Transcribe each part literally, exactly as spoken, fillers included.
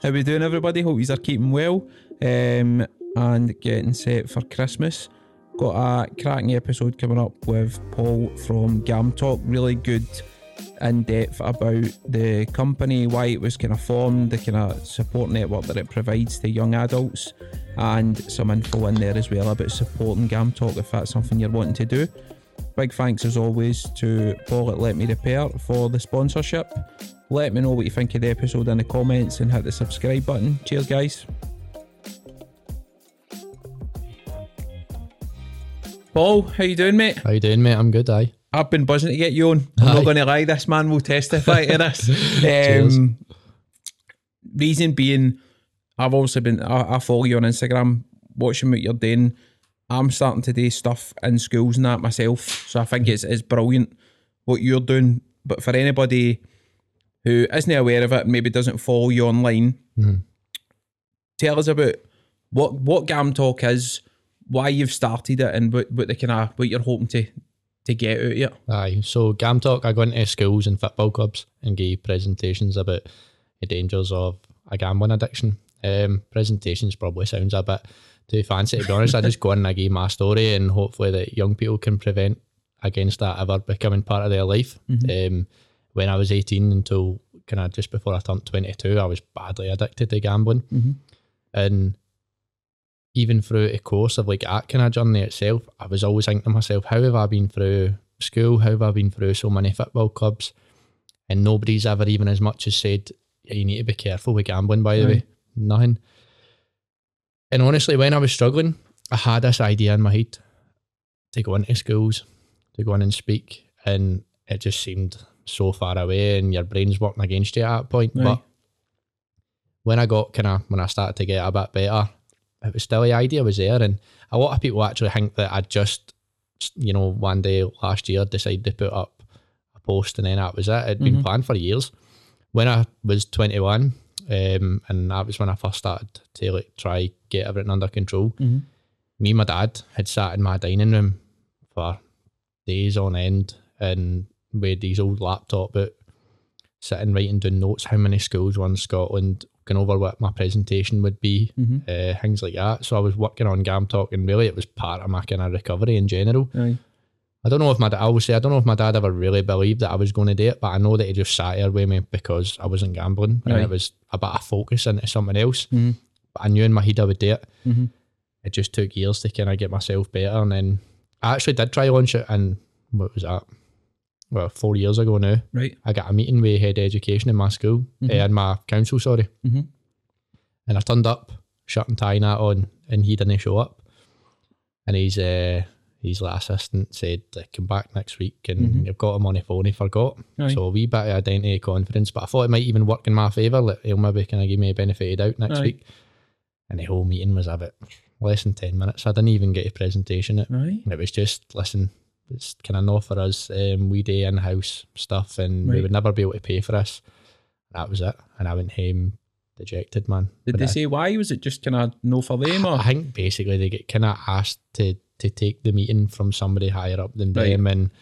How we doing, everybody? Hope you are keeping well um, and getting set for Christmas. Got a cracking episode coming up with Paul from Gam Talk. Really good in depth about the company, why it was kind of formed, the kind of support network that it provides to young adults, and some info in there as well about supporting Gam Talk if that's something you're wanting to do. Big thanks as always to Paul at Let Me Repair for the sponsorship. Let me know what you think of the episode in the comments and hit the subscribe button. Cheers, guys. Paul, how you doing, mate? How you doing, mate? I'm good, aye. I've been buzzing to get you on. I'm aye. not going to lie, this man will testify to this. um, reason being, I've also been, I, I follow you on Instagram, watching what you're doing. I'm starting to do stuff in schools and that myself, so I think it's, it's brilliant what you're doing. But for anybody who isn't aware of it and maybe doesn't follow you online, mm-hmm. tell us about what what Gam Talk is, why you've started it, and what, what the kind of what you're hoping to to get out of it. Aye, so Gam Talk, I go into schools and football clubs and give presentations about the dangers of a gambling addiction. Um, presentations probably sounds a bit too fancy, to be honest. I just go in and I give my story, and hopefully that young people can prevent against that ever becoming part of their life. Mm-hmm. Um, when I was eighteen until kind of just before I turned twenty-two, I was badly addicted to gambling. Mm-hmm. And even through a course of like that kind of journey itself, I was always thinking to myself, how have I been through school? How have I been through so many football clubs? And nobody's ever even as much as said, yeah, you need to be careful with gambling, by the right. way. Nothing. And honestly, when I was struggling, I had this idea in my head to go into schools, to go in and speak, and it just seemed so far away and your brain's working against you at that point. Right. But when I got kind of, when I started to get a bit better, it was still, the idea was there. And a lot of people actually think that I just, you know, one day last year decided to put up a post and then that was it. It'd been mm-hmm. planned for years. When I was twenty-one, um, and that was when I first started to like try get everything under control, mm-hmm. me and my dad had sat in my dining room for days on end and with these old laptop out, sitting writing down notes, how many schools were in Scotland, going over what my presentation would be, mm-hmm. uh, things like that. So I was working on Gam Talk, and really it was part of my kind of recovery in general. Aye. I don't know if my dad, I always say, I don't know if my dad ever really believed that I was going to do it, but I know that he just sat here with me because I wasn't gambling, and it was a bit of focus into something else. Mm-hmm. But I knew in my head I would do it. Mm-hmm. It just took years to kind of get myself better, and then I actually did try launch it, and what was that? Well, four years ago now. Right. I got a meeting with head education in my school, mm-hmm. uh, in my council, sorry. Mm-hmm. And I turned up, shirt and tie and that on, and he didn't show up. And he's uh, his little assistant said, come back next week, and mm-hmm. you've got him on the phone, he forgot. Right. So a wee bit of identity confidence, but I thought it might even work in my favour, like he'll maybe kind of give me a benefit of doubt next right. week. And the whole meeting was about less than ten minutes. I didn't even get a presentation. It, right. it was just, listen, it's kind of no for us. Um, we do in-house stuff, and right. we would never be able to pay for this. That was it. And I went home dejected, man. Did but they I, say why? Was it just kind of no for them? Or? I think basically they get kind of asked to to take the meeting from somebody higher up than right. them, and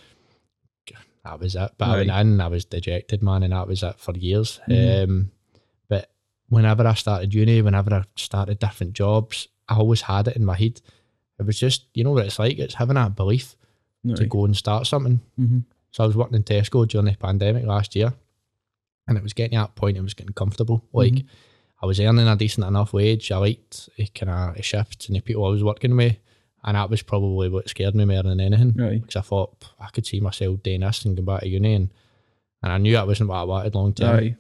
that was it. But right. I went in and I was dejected, man, and that was it for years. Mm-hmm. Um, but whenever I started uni, whenever I started different jobs, I always had it in my head. It was just, you know what it's like? It's having that belief. Right. To go and start something. Mm-hmm. So I was working in Tesco during the pandemic last year, and it was getting to that point, it was getting comfortable. Like mm-hmm. I was earning a decent enough wage. I liked kind of shifts and the people I was working with, and that was probably what scared me more than anything. Right. Because I thought I could see myself doing this and going back to uni, and, and I knew that wasn't what I wanted long term. Right.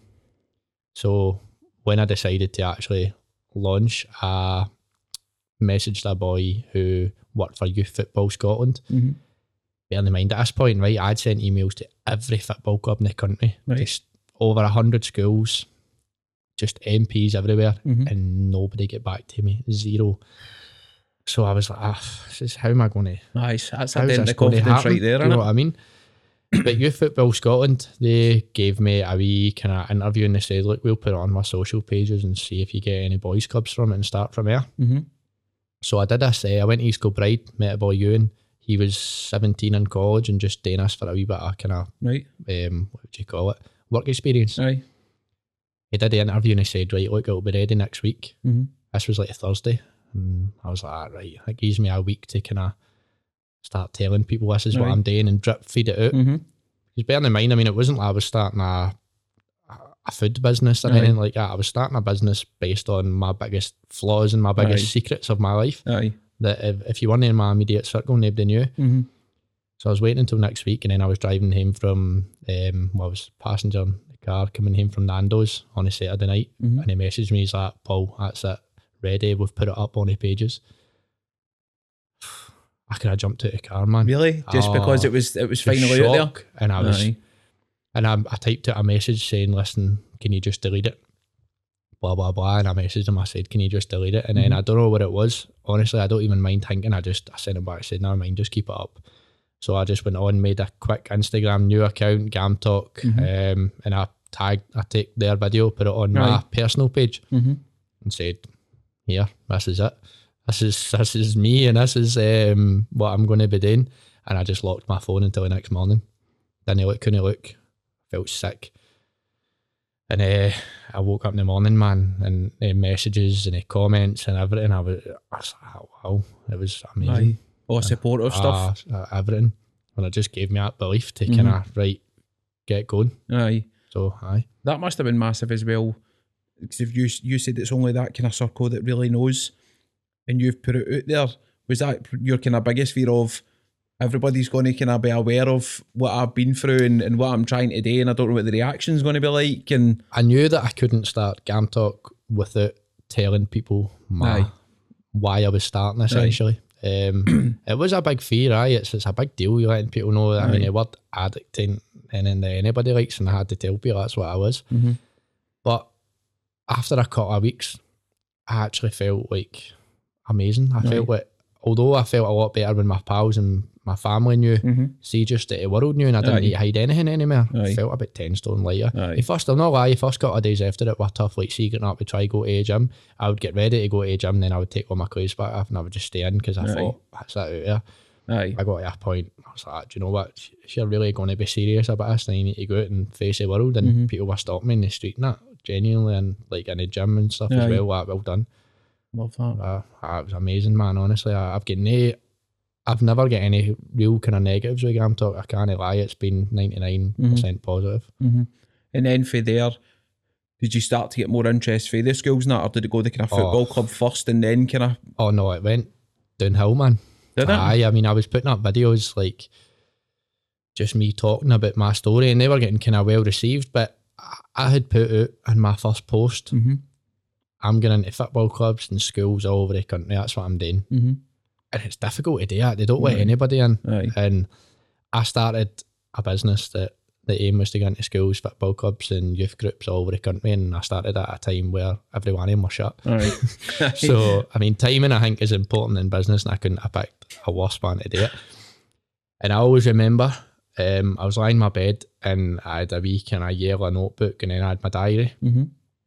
So when I decided to actually launch, I messaged a boy who worked for Youth Football Scotland. Mm-hmm. Bearing in mind, at this point, right, I'd sent emails to every football club in the country, right. just over a hundred schools, just M Ps everywhere, mm-hmm. and nobody get back to me, zero. So I was like, ah, this is, how am I going to? Nice, that's a dent of confidence right there, you know what I mean? But Youth Football Scotland, they gave me a wee kind of interview, and they said, look, we'll put it on my social pages and see if you get any boys clubs from it and start from there. Mm-hmm. So I did this. Uh, I went to East Kilbride, met a boy Ewan. He was seventeen in college and just doing this for a wee bit of kind of, right. um, what would you call it, work experience. Right. he did the interview and he said, right, look, it'll be ready next week. Mm-hmm. This was like a Thursday. And I was like, ah, right, it gives me a week to kind of start telling people this is right. what I'm doing and drip feed it out. Mm-hmm. Because bearing in mind, I mean, it wasn't like I was starting a, a food business or Aye. anything like that. I was starting a business based on my biggest flaws and my biggest Aye. secrets of my life. Aye. That if, if you weren't in my immediate circle, nobody knew. Mm-hmm. So I was waiting until next week, and then I was driving home from, um, well, I was passenger in the car coming home from Nando's on a Saturday night, Mm-hmm. and he messaged me, he's like, Paul, that's it, ready, we've put it up on the pages. I could have jumped out of the car, man. Really? Just Oh, because it was it was the finally out there? shock, and I was, Aye. and I, I typed out a message saying, listen, can you just delete it? Blah, blah, blah. And I messaged him, I said, can you just delete it? And then Mhm. I don't know what it was. Honestly, I don't even mind thinking. I just, I sent him back, I said, never mind, just keep it up. So I just went on, made a quick Instagram new account, Gam Talk, Mhm. um, and I tagged, I take their video, put it on my Right. personal page Mm-hmm. and said, here, this is it. This is, this is me and this is um, what I'm going to be doing. And I just locked my phone until the next morning. Didn't look, couldn't look, felt sick. And uh, I woke up in the morning, man, and uh, messages and uh, comments and everything. I was, I was like, oh, wow, it was amazing. Aye. All supportive stuff. Ah, uh, everything. And it just gave me that belief to Mhm. kind of, right, get going. Aye. So, aye. That must have been massive as well. Because if you you said it's only that kind of circle that really knows, and you've put it out there, was that your kind of biggest fear of everybody's going to kind of be aware of what I've been through and, and what I'm trying to do, and I don't know what the reaction's going to be like? And I knew that I couldn't start Gam Talk without telling people my, Aye. why I was starting, essentially. Um, it was a big fear, aye. It's, it's a big deal, you letting people know that. I mean, Aye. the word addict ain't anything that anybody likes, and I had to tell people that's what I was. Mhm. But after a couple of weeks, I actually felt like amazing. I Aye. felt like, although I felt a lot better when my pals and my family knew, Mm-hmm. see just that the world knew, and I didn't Aye. need to hide anything anymore. I Aye. felt about ten stone lighter. Aye. The first, I'm not lie, the first couple of days after it were tough, like secreting up to try go to a gym. I would get ready to go to a gym, then I would take all my clothes back off and I would just stay in because I Aye. thought, that's that out there. Aye. I got to a point, I was like, do you know what, if you're really going to be serious about this, then you need to go out and face the world. And Mhm. people were stopping me in the street and that, genuinely, and like in the gym and stuff as Aye. well. Like, well done. Love that. Uh, uh, it was amazing, man, honestly. I, I've got no, I've never got any real kind of negatives with Gam Talk. I can't lie, it's been ninety-nine percent positive. Mm-hmm. And then for there, did you start to get more interest for the schools now, or did it go the kind of football Oh. club first and then kind of Oh no, it went downhill, man. did it? Aye, I mean, I was putting up videos like just me talking about my story, and they were getting kind of well received. But I, I had put out in my first post, Mm-hmm. I'm going into football clubs and schools all over the country. That's what I'm doing, Mm-hmm. and it's difficult to do that. They don't let Aye. anybody in. Aye. And I started a business that the aim was to go into schools, football clubs, and youth groups all over the country. And I started at a time where every one of them were shut. Aye. So, I mean, timing I think is important in business, and I couldn't have picked a worse man to do it. And I always remember um, I was lying in my bed and I had a wee kind of yellow notebook, and then I had my diary. Mm-hmm.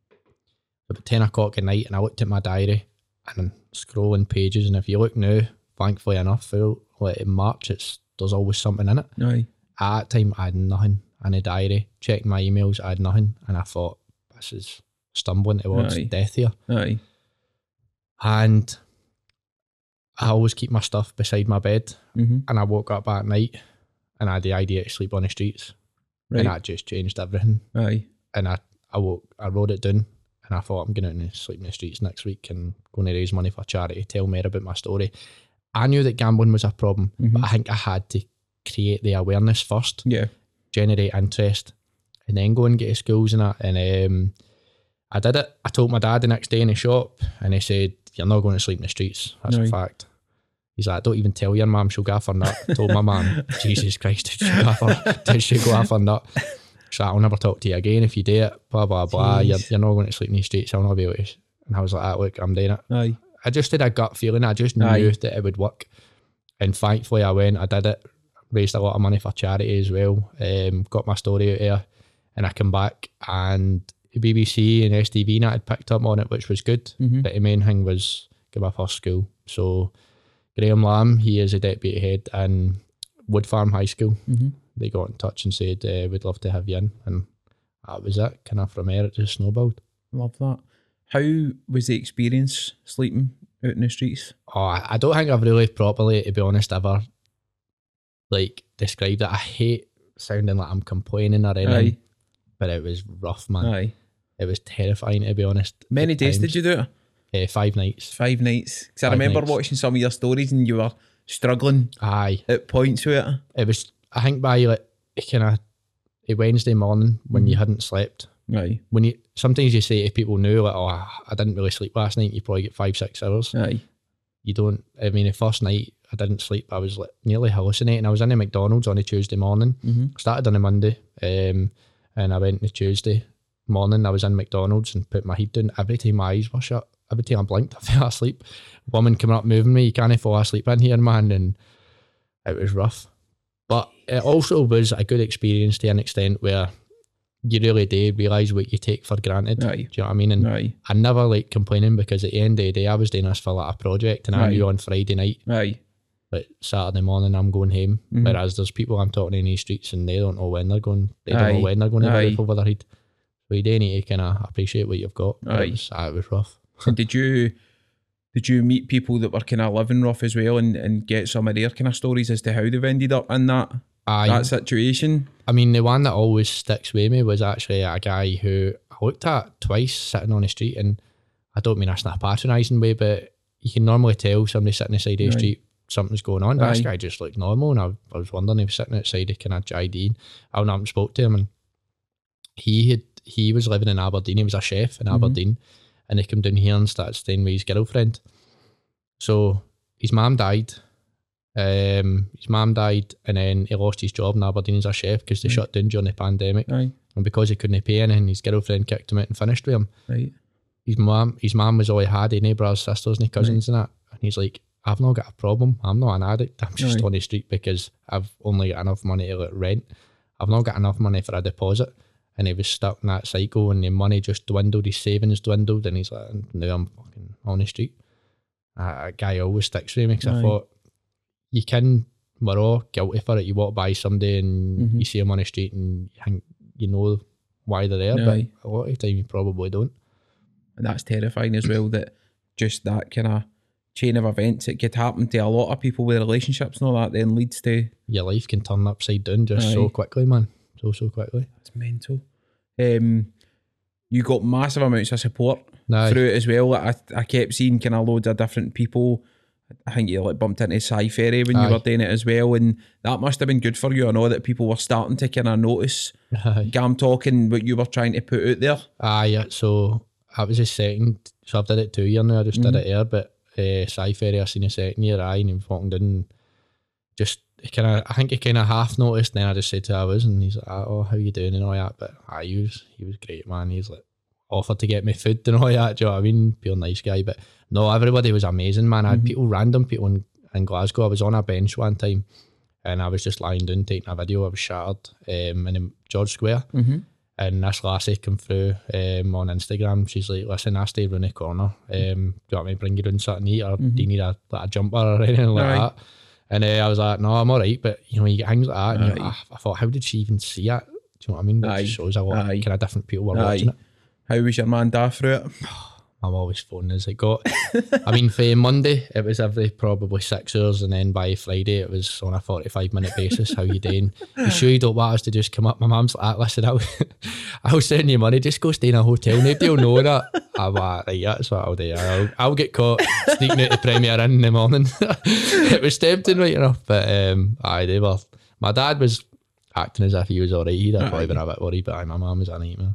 About ten o'clock at night, and I looked at my diary and I'm scrolling pages. And if you look now, thankfully enough, for like in March, it's there's always something in it. Aye. At that time, I had nothing in a diary. Checked my emails, I had nothing, and I thought, this is stumbling towards Aye. death here. Aye. And I always keep my stuff beside my bed, Mm-hmm. and I woke up at night and I had the idea to sleep on the streets, Right. and that just changed everything. Aye. And I, I woke, I wrote it down, and I thought, I'm going out and sleep in the streets next week and going to raise money for charity, tell more about my story. I knew that gambling was a problem, Mhm. but I think I had to create the awareness first, Yeah. generate interest, and then go and get to schools and that. And um, I did it. I told my dad the next day in the shop, and he said, you're not going to sleep in the streets. That's Right. a fact. He's like, don't even tell your mum, she'll go off her nut. I told my mum, Jesus Christ, did she go off her, did she go off her nut? She's like, I'll never talk to you again if you do it, blah, blah, blah. You're, Jeez. you're not going to sleep in the streets, I'll not be able to. And I was like, ah, look, I'm doing it. Aye. I just had a gut feeling. I just Aye. knew that it would work. And thankfully I went, I did it, raised a lot of money for charity as well, um, got my story out there, and I came back and the B B C and S T V net had picked up on it, which was good. Mhm. But the main thing was get my first school. So Graham Lamb, he is a deputy head in Wood Farm High School. Mm-hmm. They got in touch and said, uh, we'd love to have you in. And that was it. Kind of from there, it just snowballed. Love that. How was the experience sleeping out in the streets? Oh, I I don't think I've really properly, to be honest, ever like described it. I hate sounding like I'm complaining or anything, Aye. but it was rough, man. Aye. It was terrifying, to be honest. Many At days times. did you do it? Uh, five nights. Five nights. Because I Five remember nights. watching some of your stories and you were struggling Aye. at points with it. It was, I think by like kind of a Wednesday morning when Mm-hmm. you hadn't slept, Aye. when you, sometimes you say to people now, like, oh, I didn't really sleep last night, you probably get five, six hours. Aye. You don't, I mean, the first night I didn't sleep, I was like nearly hallucinating. I was in a McDonald's on a Tuesday morning, Mm-hmm. started on a Monday, um, and I went on a Tuesday morning, I was in McDonald's and put my head down. Every time my eyes were shut, every time I blinked, I fell asleep. Woman coming up moving me, you can't fall asleep in here, man, and it was rough. But it also was a good experience to an extent where you really do realise what you take for granted. Aye. Do you know what I mean? And Aye. I never like complaining because at the end of the day, I was doing this for like a project, and I Aye. knew on Friday night, Aye. like Saturday morning, I'm going home. Mhm. Whereas there's people I'm talking to in these streets and they don't know when they're going. They don't Aye. know when they're going to have a Aye. roof over their head. So you do need to kind of appreciate what you've got. But Aye. It was, ah, it was rough. And did you did you meet people that were kind of living rough as well and, and get some of their kind of stories as to how they've ended up in that Aye. that situation? I mean, the one that always sticks with me was actually a guy who I looked at twice sitting on the street, and I don't mean this in a patronising way, but you can normally tell somebody sitting on the side of the Aye. street, something's going on. But this Aye. guy just looked normal, and I, I was wondering, he was sitting outside of kind of J D. I went up and spoke to him, and he had he was living in Aberdeen. He was a chef in Mhm. Aberdeen, and he came down here and started staying with his girlfriend. So his mum died. Um, his mum died, and then he lost his job in Aberdeen as a chef because they Right. shut down during the pandemic. Aye. And because he couldn't pay anything, his girlfriend kicked him out and finished with him. Right. His mum, his mum was all he had, any brothers, sisters, and cousins and that. And he's like, I've not got a problem. I'm not an addict. I'm just Aye. on the street because I've only got enough money to like rent. I've not got enough money for a deposit. And he was stuck in that cycle, and the money just dwindled. His savings dwindled, and he's like, now I'm fucking on the street. Uh, a guy always sticks with me because I Aye. thought, you can, we're all guilty for it. You walk by somebody and Mhm. you see them on the street and you think you know why they're there, Aye. but a lot of the time you probably don't. And that's terrifying as well, that just that kind of chain of events, it could happen to a lot of people with relationships and all that, then leads to, Your life can turn upside down just Aye. so quickly, man. So, so quickly. it's mental. Um, you got massive amounts of support Aye. through it as well. I, I kept seeing kind of loads of different people. I think you like bumped into Cy Ferry when Aye. you were doing it as well, and that must have been good for you. I know that people were starting to kind of notice Aye. Gam Talk and what you were trying to put out there. Aye, yeah, so that was the second, so I've did it two years now, I just Mhm. did it here, but uh, Cy Ferry I seen the second year, aye, and he was walking down and just, he kinda, I think he kind of half noticed, and then I just said to him, I was, and he's like, oh, how you doing and all that, but aye, he was, he was great, man. He's like, offered to get me food and all that, do you know what I mean? Pure nice guy, but no, everybody was amazing, man. I had Mhm. people, random people in, in Glasgow. I was on a bench one time, and I was just lying down taking a video. I was shattered um, in George Square. Mm-hmm. And this lassie come through um, on Instagram. She's like, listen, I stay round the corner. Um, do you want me to bring you round something to eat, or Mhm. do you need a, like a jumper or anything like Aye. that? And uh, I was like, no, I'm all right. But, you know, you get things like that. And you're Aye. like, ah, I thought, how did she even see it? Do you know what I mean? But Aye. it shows a lot Aye. of kind of different people were Aye. watching it. How was your man Da through it? I'm always phoning as it got. I mean, for Monday, it was every probably six hours, and then by Friday, it was on a forty-five minute basis. How you doing? You sure you don't want us to just come up? My mum's like, listen, I'll, I'll send you money. Just go stay in a hotel. Nobody will know that. I'm like, right, that's what I'll do. I'll, I'll get caught sneaking out the Premier Inn in the morning. It was tempting, right enough. But um, aye, they were. My dad was acting as if he was all right. He'd have probably Aye. been a bit worried, but aye, my mum was a nightmare.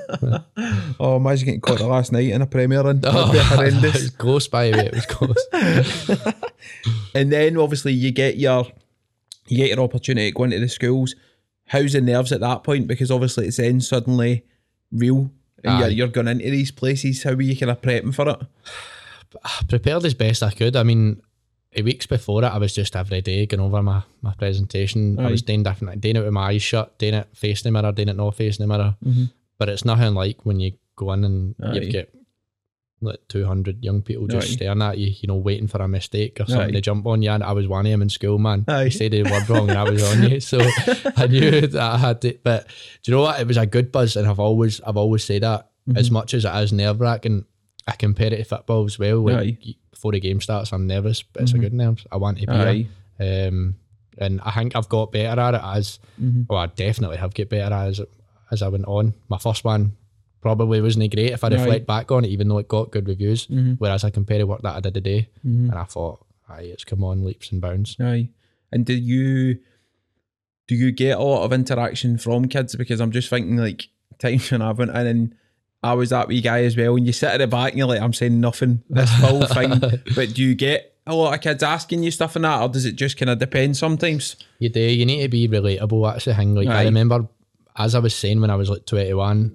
Oh, imagine getting caught the last night in a Premier Inn. That'd Oh, be it horrendous. was close, by the way. It was close. And then obviously you get your you get your opportunity to go into the schools. How's the nerves at that point? Because obviously it's then suddenly real and you're, Aye. you're going into these places. How were you kind of prepping for it? I prepared as best I could. I mean, a weeks before it, I was just every day going over my, my presentation. I Aye. was doing different, doing it with my eyes shut, doing it facing the mirror, doing it not facing the mirror. Mm-hmm. But it's nothing like when you go in and Aye. you've got like two hundred young people just Aye. staring at you, you know, waiting for a mistake or something Aye. to jump on you. And I was one of them in school, man. Aye. You said the word wrong and I was on you. So I knew that I had to, but do you know what? It was a good buzz, and I've always, I've always said that. Mm-hmm. As much as it is nerve wracking, I compare it to football as well. Like, Aye. before the game starts, I'm nervous, but it's mm-hmm. a good nerve. I want to be Aye. there. Um, and I think I've got better at it as, mm-hmm. well, I definitely have got better as as I went on. My first one probably wasn't great if I reflect Aye. back on it, even though it got good reviews. Mm-hmm. Whereas I compare the work that I did today, mm-hmm. and I thought, aye, it's come on leaps and bounds. Aye. And do you do you get a lot of interaction from kids? Because I'm just thinking, like, times when I went in and I was that wee guy as well, and you sit at the back and you're like, I'm saying nothing this whole thing. But do you get a lot of kids asking you stuff and that, or does it just kind of depend sometimes? You do. You need to be relatable. That's the thing. Like, Aye. I remember, as I was saying when I was like twenty-one,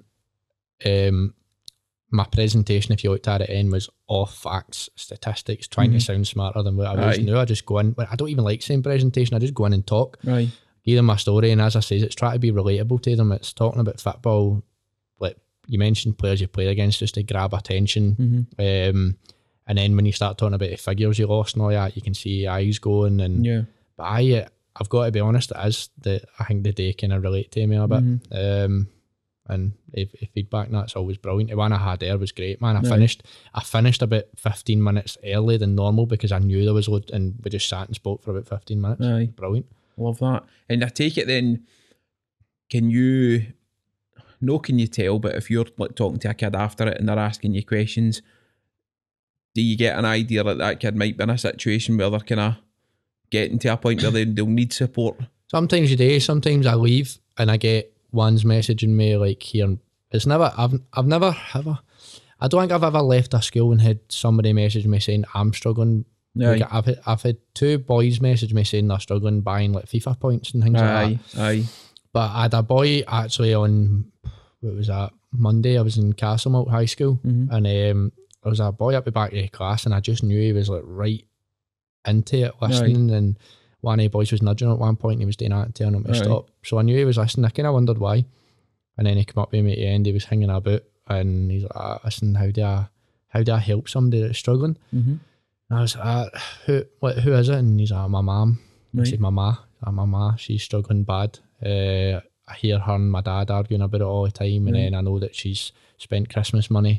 um, my presentation, if you looked at it in, was all facts, statistics, trying mm-hmm. to sound smarter than what I was. Now I just go in. I don't even like saying presentation. I just go in and talk. Right. Give them my story, and as I say, it's trying to be relatable to them. It's talking about football. Like you mentioned, players you play against, just to grab attention. Mm-hmm. Um, and then when you start talking about the figures you lost and all that, you can see your eyes going. And yeah. But I, I've got to be honest, it is the I think the day kind of relate to me a bit. Mm-hmm. Um, and if, if feedback, that's always brilliant. The one I had there was great, man. I right. finished, I finished about fifteen minutes early than normal because I knew there was load, and we just sat and spoke for about fifteen minutes. Aye. Brilliant. Love that. And I take it then, can you, no can you tell, but if you're like talking to a kid after it and they're asking you questions, do you get an idea that that kid might be in a situation where they're kind of getting to a point where they, they'll need support? Sometimes you do. Sometimes I leave and I get one's messaging me like here. It's never, I've I've never, ever, I don't think I've ever left a school and had somebody message me saying I'm struggling. Yeah. Like I've had, I've had two boys message me saying they're struggling buying like FIFA points and things aye, like that. Aye. But I had a boy actually on, what was that, Monday, I was in Castlemilk High School, mm-hmm. and um, there was a boy up the back of the class, and I just knew he was like right into it, listening, aye. And one of the boys was nudging at one point and he was doing that and telling him to aye. Stop. So I knew he was listening. I kind of wondered why. And then he came up with me at the end, he was hanging about and he's like, ah, listen, how do I how do I help somebody that's struggling? Mm-hmm. And I was like, ah, who, what, who is it? And he's like, my mum. Right. I said, my ma, ah, my ma, she's struggling bad. Uh, I hear her and my dad arguing about it all the time, and right. then I know that she's spent Christmas money.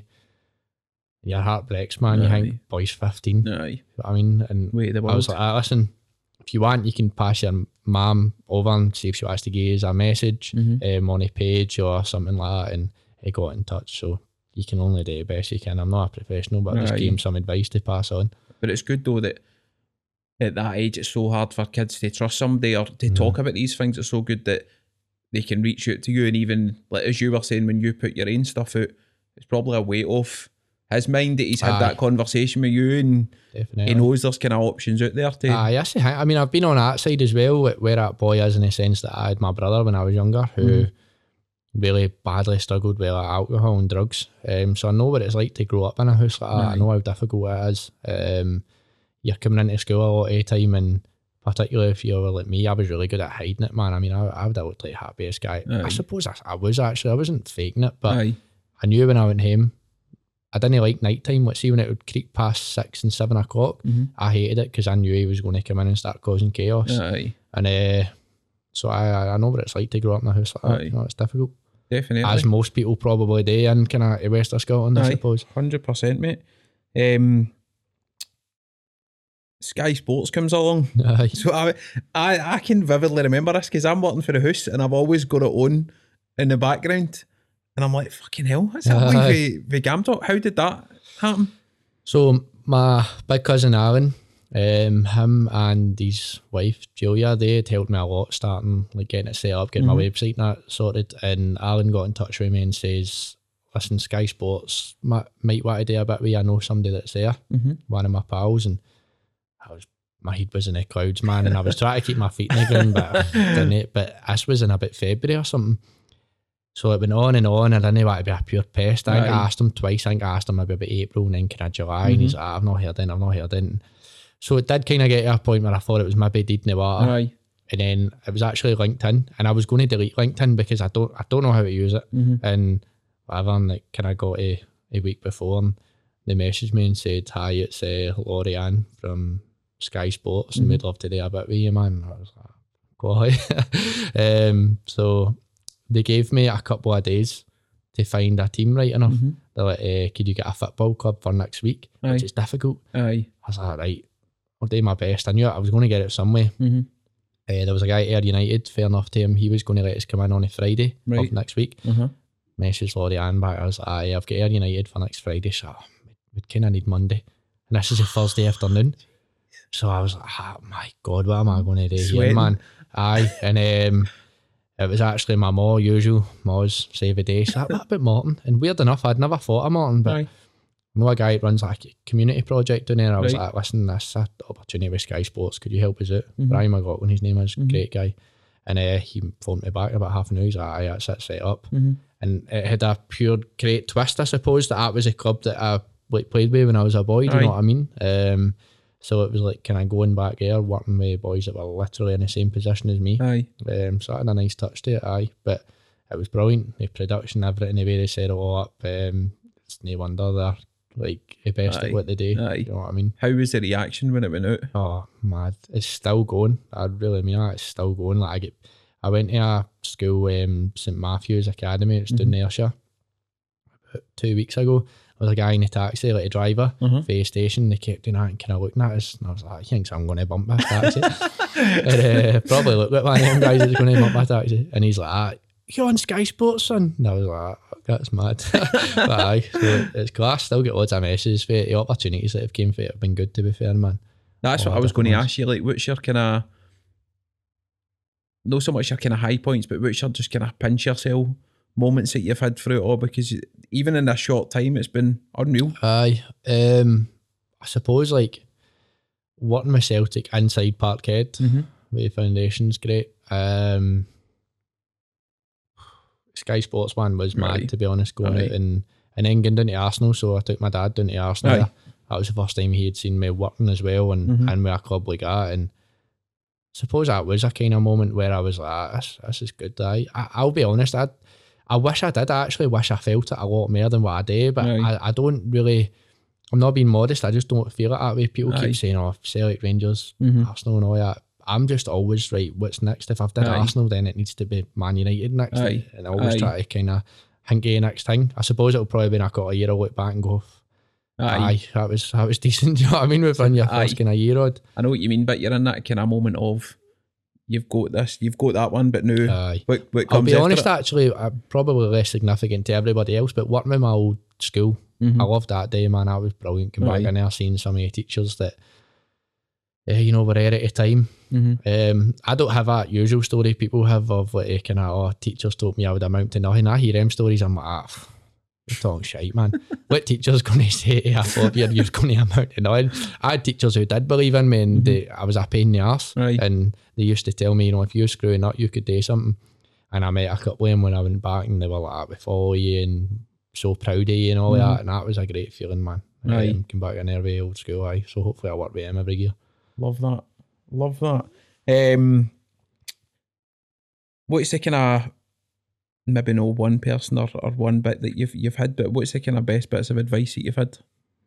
Your heart breaks, man. Aye. You think, boy's fifteen. Aye. I mean, and Wait, I was like, ah, listen, if you want, you can pass your mum over and see if she wants to give us a message mm-hmm. um, on a page or something like that, and he got in touch. So you can only do the best you can. I'm not a professional, but I just gave him some advice to pass on. But it's good though that at that age it's so hard for kids to trust somebody or to mm-hmm. talk about these things. It's so good that they can reach out to you, and even like as you were saying, when you put your own stuff out, it's probably a weight off his mind that he's had Aye. That conversation with you, and Definitely. He knows there's kind of options out there to. Aye, yes, I mean, I've been on that side as well, where that boy is, in the sense that I had my brother when I was younger who mm. really badly struggled with like, alcohol and drugs. Um, so I know what it's like to grow up in a house like that. Aye. I know how difficult it is. Um, you're coming into school a lot of the time, and particularly if you were like me, I was really good at hiding it, man. I mean, I, I would have looked like the happiest guy. Aye. I suppose I, I was actually, I wasn't faking it, but Aye. I knew when I went home, I didn't like nighttime. Let's see, when it would creep past six and seven o'clock, mm-hmm. I hated it because I knew he was going to come in and start causing chaos. Aye. And uh, so I I know what it's like to grow up in a house like that. You know, it's difficult. Definitely. As most people probably do in kind of West of Scotland, I Aye. suppose. one hundred percent, mate. Um, Sky Sports comes along. Aye. So I, I I can vividly remember this because I'm working for the house and I've always got it on in the background. And I'm like, fucking hell, that's happening with, with Gamtalk. How did that happen? So my big cousin Alan, um, him and his wife Julia, they had helped me a lot starting, like getting it set up, getting mm-hmm. my website and that sorted. And Alan got in touch with me and says, listen, Sky Sports might, might want to do a bit with you. I know somebody that's there, mm-hmm. one of my pals. And I was, my head was in the clouds, man. And I was trying to keep my feet in the ground, but I didn't. But this was in about February or something. So it went on and on, and I didn't want to be a pure pest. I think I asked him twice. I think I asked him maybe about April and then kind of July, mm-hmm. and he's like, I've not heard in, I've not heard in. So it did kind of get to a point where I thought it was maybe deed in the water. Aye. And then it was actually LinkedIn, and I was going to delete LinkedIn because I don't I don't know how to use it. Mm-hmm. And whatever, and like kind of got a, a week before, and they messaged me and said, hi, it's uh, Laurie Ann from Sky Sports, and Mhm. we'd love to do a bit with you, man. I was like, go ahead. um, so they gave me a couple of days to find a team right enough. Mhm. They're like, uh, could you get a football club for next week? Aye. Which is difficult. Aye. I was like, right, I'll do my best. I knew I was going to get it somewhere. Mm-hmm. Uh, there was a guy at Ayr United, fair enough to him, he was going to let us come in on a Friday Right. of next week. Uh-huh. Message Laurie Ann back, I was like, aye, I've got Ayr United for next Friday, so we'd kind of need Monday. And this is a Thursday afternoon. So I was like, oh my God, what am I going to do Sweating. here, man? Aye, and um, it was actually my ma, usual, ma's save the day. So what about Morton? And weird enough, I'd never thought of Morton, but Aye. I know a guy that runs like a community project down there. I was Right. like, listen, this is an opportunity with Sky Sports. Could you help us out? Mhm. Brian McLaughlin, his name is, Mhm. great guy. And uh, he phoned me back about half an hour. He's like, aye, that's it, set up. Mm-hmm. And it had a pure great twist, I suppose, that that was a club that I like played with when I was a boy. Do you Aye. know what I mean? Um, so it was like, kind of going back there, working with boys that were literally in the same position as me. Aye. Um, so I had a nice touch to it, aye. But it was brilliant. The production, everything, the way they set it all up. Um, it's no wonder they're like the best Aye. at what they do. Aye. You know what I mean? How was the reaction when it went out? Oh, mad. It's still going. I really mean that. It's still going. Like I get, I went to a school, um, St Matthew's Academy. It's down Mhm. in Ayrshire. About two weeks ago, there was a guy in a taxi, like a driver, Uh-huh. for the station. They kept doing that and kind of looking at us. And I was like, I think I'm going to bump this taxi. and, uh, probably looked like one of them guys that's going to bump my taxi. And he's like, ah, you're on Sky Sports, son. And I was like, that's mad. But aye, so it's class. Still get loads of messages for it. The opportunities that have came for it have been good, to be fair, man. That's Oh, what I was going to different ones. ask you. Like, what's your kind of, not so much your kind of high points, but what's your just kind of pinch yourself moments that you've had through it all? Because even in a short time, it's been unreal. Aye. Um, I suppose, like, working with Celtic inside Parkhead, Mm-hmm. with the foundation's great. Um, Sky Sports one was mad, Right. to be honest, going Aye. out and, and then going down to Arsenal. So I took my dad down to Arsenal. Aye. That was the first time he had seen me working as well, and, Mhm. and with a club like that. And suppose that was a kind of moment where I was like, ah, this, this is good. Aye. I, I'll be honest, I I wish I did. I actually wish I felt it a lot more than what I do, but Aye. I, I don't really, I'm not being modest, I just don't feel it that way. People Aye. keep saying, oh, Celtic, Rangers, Mhm. Arsenal and all that. I'm just always, right, what's next? If I've done Aye. Arsenal, then it needs to be Man United next. Aye. And I always Aye. try to kind of think of the next thing. I suppose it'll probably be in a couple of year, I'll look back and go, Aye. aye, that was that was decent. Do you know what I mean? Within your Aye. first kind of year odd. I know what you mean, but you're in that kind of moment of, you've got this, you've got that one, but now, Aye. what, what I'll comes be after honest, it? actually, uh, probably less significant to everybody else, but working with my old school, Mhm. I loved that day, man. That was brilliant. Come back Aye. in there, seeing some of the teachers that, uh, you know, were there at the time. Mhm. Um, I don't have that usual story people have of like, kind of, oh, teachers told me I would amount to nothing. I hear them stories, I'm like, ah, pff, you're talking shite, man. What teacher's going to say to a four-year you're going to amount to nothing? I had teachers who did believe in me, and they, I was a pain in the arse. Right. And they used to tell me, you know, if you're screwing up, you could do something. And I met a couple of them when I went back, and they were like, we follow you and so proud of you and all Mhm. that. And that was a great feeling, man. Aye. Um, come back in there with old school, aye. So hopefully I work with them every year. Love that. Love that. Um, what's the kind of, maybe no one person or, or one bit that you've you've had, but what's the kind of best bits of advice that you've had?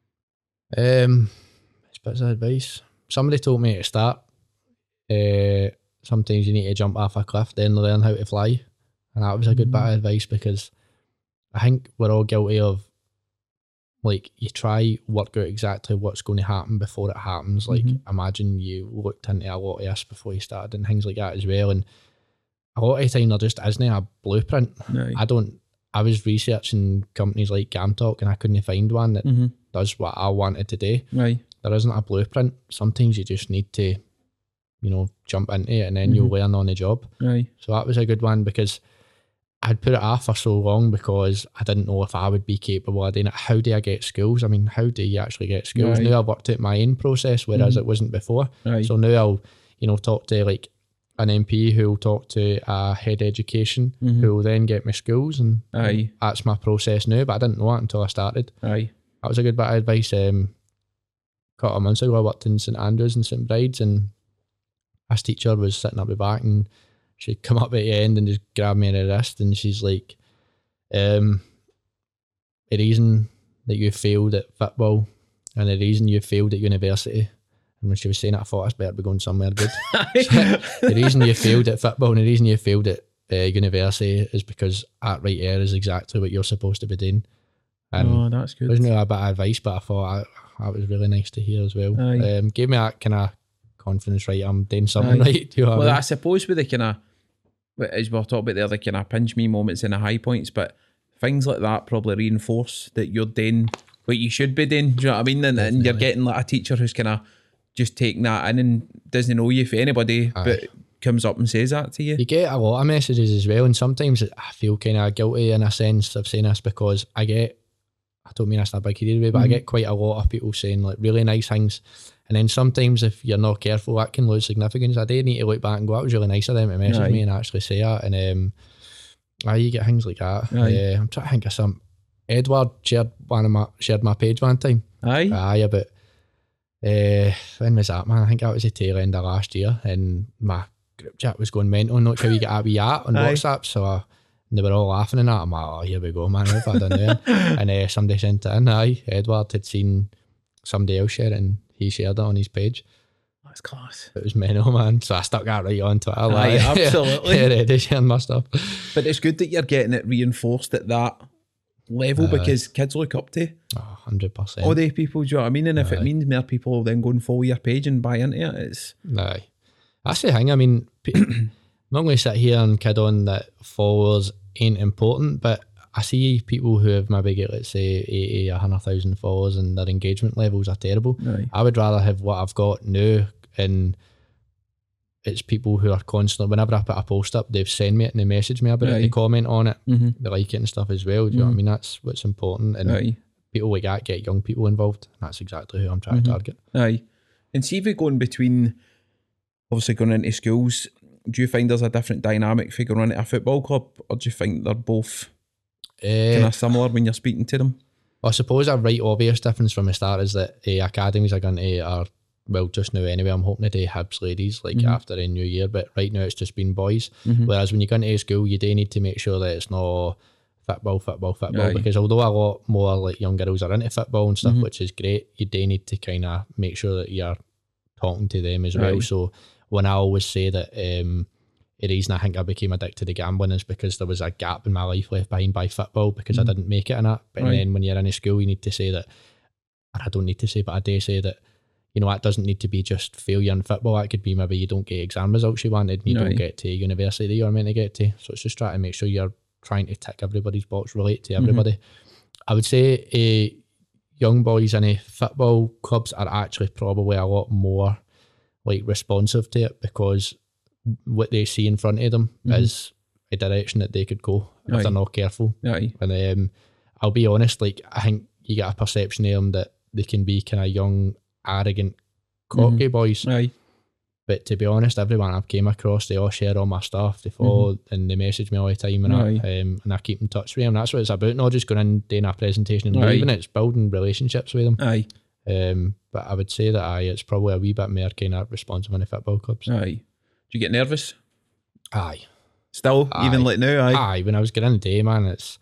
Um, it's bits of advice. Somebody told me at the start, uh, sometimes you need to jump off a cliff, then learn how to fly. And that was a good bit of advice, because I think we're all guilty of, like, you try work out exactly what's going to happen before it happens. Like, Mhm. imagine you looked into a lot of this before you started and things like that as well. And a lot of the time there just isn't a blueprint. No. I don't, I was researching companies like Gamtalk and I couldn't find one that Mm-hmm. does what I wanted to do. Right. There isn't a blueprint. Sometimes you just need to, you know, jump into it and then you'll learn on the job. Right. So that was a good one, because I'd put it off for so long because I didn't know if I would be capable of doing it. How do I get skills? I mean, how do you actually get skills? Right. Now I've worked out my own process, whereas Mhm. it wasn't before. Right. So now I'll, you know, talk to like an M P who will talk to a head education Mhm. who will then get me skills, and Aye. that's my process now, but I didn't know it until I started. Aye. That was a good bit of advice. Um, a couple of months ago I worked in St Andrews and St Bride's, and this teacher was sitting up the back and she'd come up at the end and just grab me in the wrist and she's like, um, the reason that you failed at football and the reason you failed at university, and when she was saying it, I thought it's better be going somewhere good. The reason you failed at football and the reason you failed at uh, university is because at right air is exactly what you're supposed to be doing. And oh, that's good. It wasn't really a bit of advice, but I thought I, that was really nice to hear as well. Um, gave me that kind of confidence, right? I'm doing something Aye. right. Do you know well, what I, mean? I suppose with the kind of, as we're talking about there, the kind of pinch me moments and the high points, but things like that probably reinforce that you're doing what you should be doing. Do you know what I mean? And, and you're getting like a teacher who's kind of just taking that in and doesn't know you for anybody, Aye. but comes up and says that to you. You get a lot of messages as well, and sometimes I feel kind of guilty in a sense of saying this because I get, I don't mean this in a big headed way, but mm. I get quite a lot of people saying like really nice things, and then sometimes if you're not careful, that can lose significance. I do need to look back and go, that was really nice of them to message Aye. me and actually say that, and um, aye, you get things like that. Uh, I'm trying to think of some. Edward shared one of my shared my page one time. Aye, aye, about uh, when was that, man? I think that was the tail end of last year, and my group chat was going mental. Not how you get a wee at on Aye. WhatsApp, so I, they were all laughing and that. I'm like, oh, here we go, man. What have I done there? And uh, somebody sent it in. Aye, Edward had seen somebody else share it, and he shared it on his page. That's class. It was mental, man. So I stuck that right on Twitter. Aye, like, absolutely. Yeah, they sharing my stuff. But it's good that you're getting it reinforced at that level uh, because kids look up to oh, one hundred percent all the people, do you know what I mean? And if Aye. it means more people then go and follow your page and buy into it, it's Aye. That's the thing. I mean, I'm not going to sit here and kid on that followers ain't important, but I see people who have maybe get, let's say, eighty, one hundred thousand followers and their engagement levels are terrible. Aye. I would rather have what I've got now, and it's people who are constantly, whenever I put a post up, they've sent me it and they message me about Aye. it, they comment on it, mm-hmm. they like it and stuff as well. Do you mm-hmm. know what I mean? That's what's important. And Aye. people like that get young people involved. That's exactly who I'm trying mm-hmm. to target. Aye. And see if we go in between, obviously going into schools, do you find there's a different dynamic for going into a football club, or do you think they're both uh, kind of similar when you're speaking to them? I suppose a right obvious difference from the start is that the uh, academies are going to are well just now anyway. I'm hoping to do Hibs ladies like mm-hmm. after the new year, but right now it's just been boys. Mm-hmm. Whereas when you go into school, you do need to make sure that it's not football, football, football. Aye. Because although a lot more like young girls are into football and stuff, mm-hmm. which is great, you do need to kind of make sure that you're talking to them as Aye. well. So when I always say that um, the reason I think I became addicted to gambling is because there was a gap in my life left behind by football because mm-hmm. I didn't make it in it. But Aye. then when you're in school, you need to say that, or I don't need to say, but I do say that, you know, that doesn't need to be just failure in football. That could be maybe you don't get exam results you wanted and you Aye. don't get to university that you're meant to get to. So it's just trying to make sure you're trying to tick everybody's box, relate to everybody. Mm-hmm. I would say uh, young boys in uh, football clubs are actually probably a lot more like responsive to it because what they see in front of them mm-hmm. is a direction that they could go if Aye. they're not careful. Aye. And um, I'll be honest, like I think you get a perception of them that they can be kind of young, arrogant, cocky mm-hmm. boys. Aye. But to be honest, everyone I've came across, they all share all my stuff. They follow mm-hmm. and they message me all the time, and I, um, and I keep in touch with them. That's what it's about. Not just going in doing a presentation and leaving. It's building relationships with them. Aye. Um, but I would say that aye, it's probably a wee bit more kind of responsive in the football clubs. Aye. Do you get nervous? Aye. Still, aye. even like now. Aye. Aye. When I was getting in the day, man, it's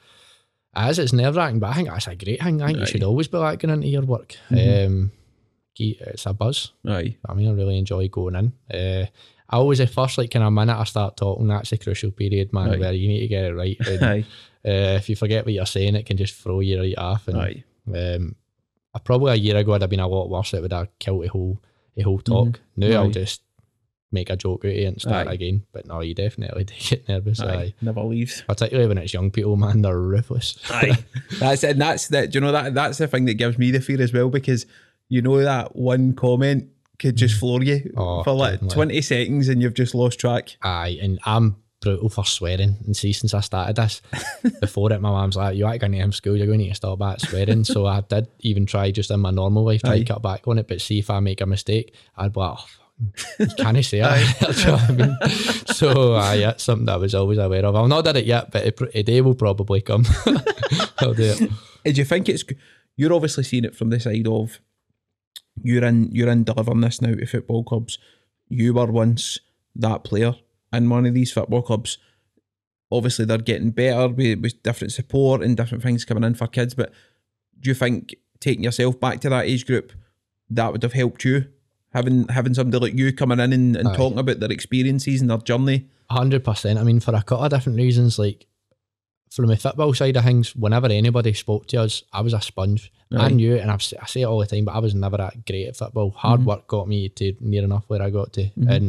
as it's nerve wracking, but I think that's a great thing. I think aye. you should always be like going into your work. Mm-hmm. Um. It's a buzz. Aye. I mean, I really enjoy going in. Uh, I always, the first like kind of minute I start talking, that's the crucial period, man, Aye. where you need to get it right. And, Aye. Uh, if you forget what you're saying, it can just throw you right off. And, Aye. Um, I probably a year ago, I'd have been a lot worse. It would have killed the whole, the whole talk. Mm-hmm. Now Aye. I'll just make a joke out of it and start Aye. again. But no, you definitely do get nervous. Aye. Aye. Never leaves. Particularly when it's young people, man, they're ruthless. Aye. That's it. And that's that. Do you know that? That's the thing that gives me the fear as well, because you know that one comment could just floor you oh, for like definitely. twenty seconds and you've just lost track. Aye, and I'm brutal for swearing. And see, since I started this, before it, my mum's like, you ain't going to him school, you're going to need to stop that swearing. So I did even try just in my normal life, try Aye. to cut back on it. But see, if I make a mistake, I'd be like, oh, can I say it? Do you know what I mean? So uh, yeah, it's something that I was always aware of. I've not done it yet, but it, a day will probably come. I'll do it. Do you think it's, you're obviously seeing it from the side of, You're in you're in delivering this now to football clubs. You were once that player in one of these football clubs. Obviously they're getting better with, with different support and different things coming in for kids, but do you think taking yourself back to that age group, that would have helped you? Having having somebody like you coming in and, and talking about their experiences and their journey? one hundred percent. I mean, for a couple of different reasons. Like, from the football side of things, whenever anybody spoke to us, I was a sponge. Aye. I knew, and I've, I say it all the time, but I was never that great at football. Hard mm-hmm. work got me to near enough where I got to. Mm-hmm. And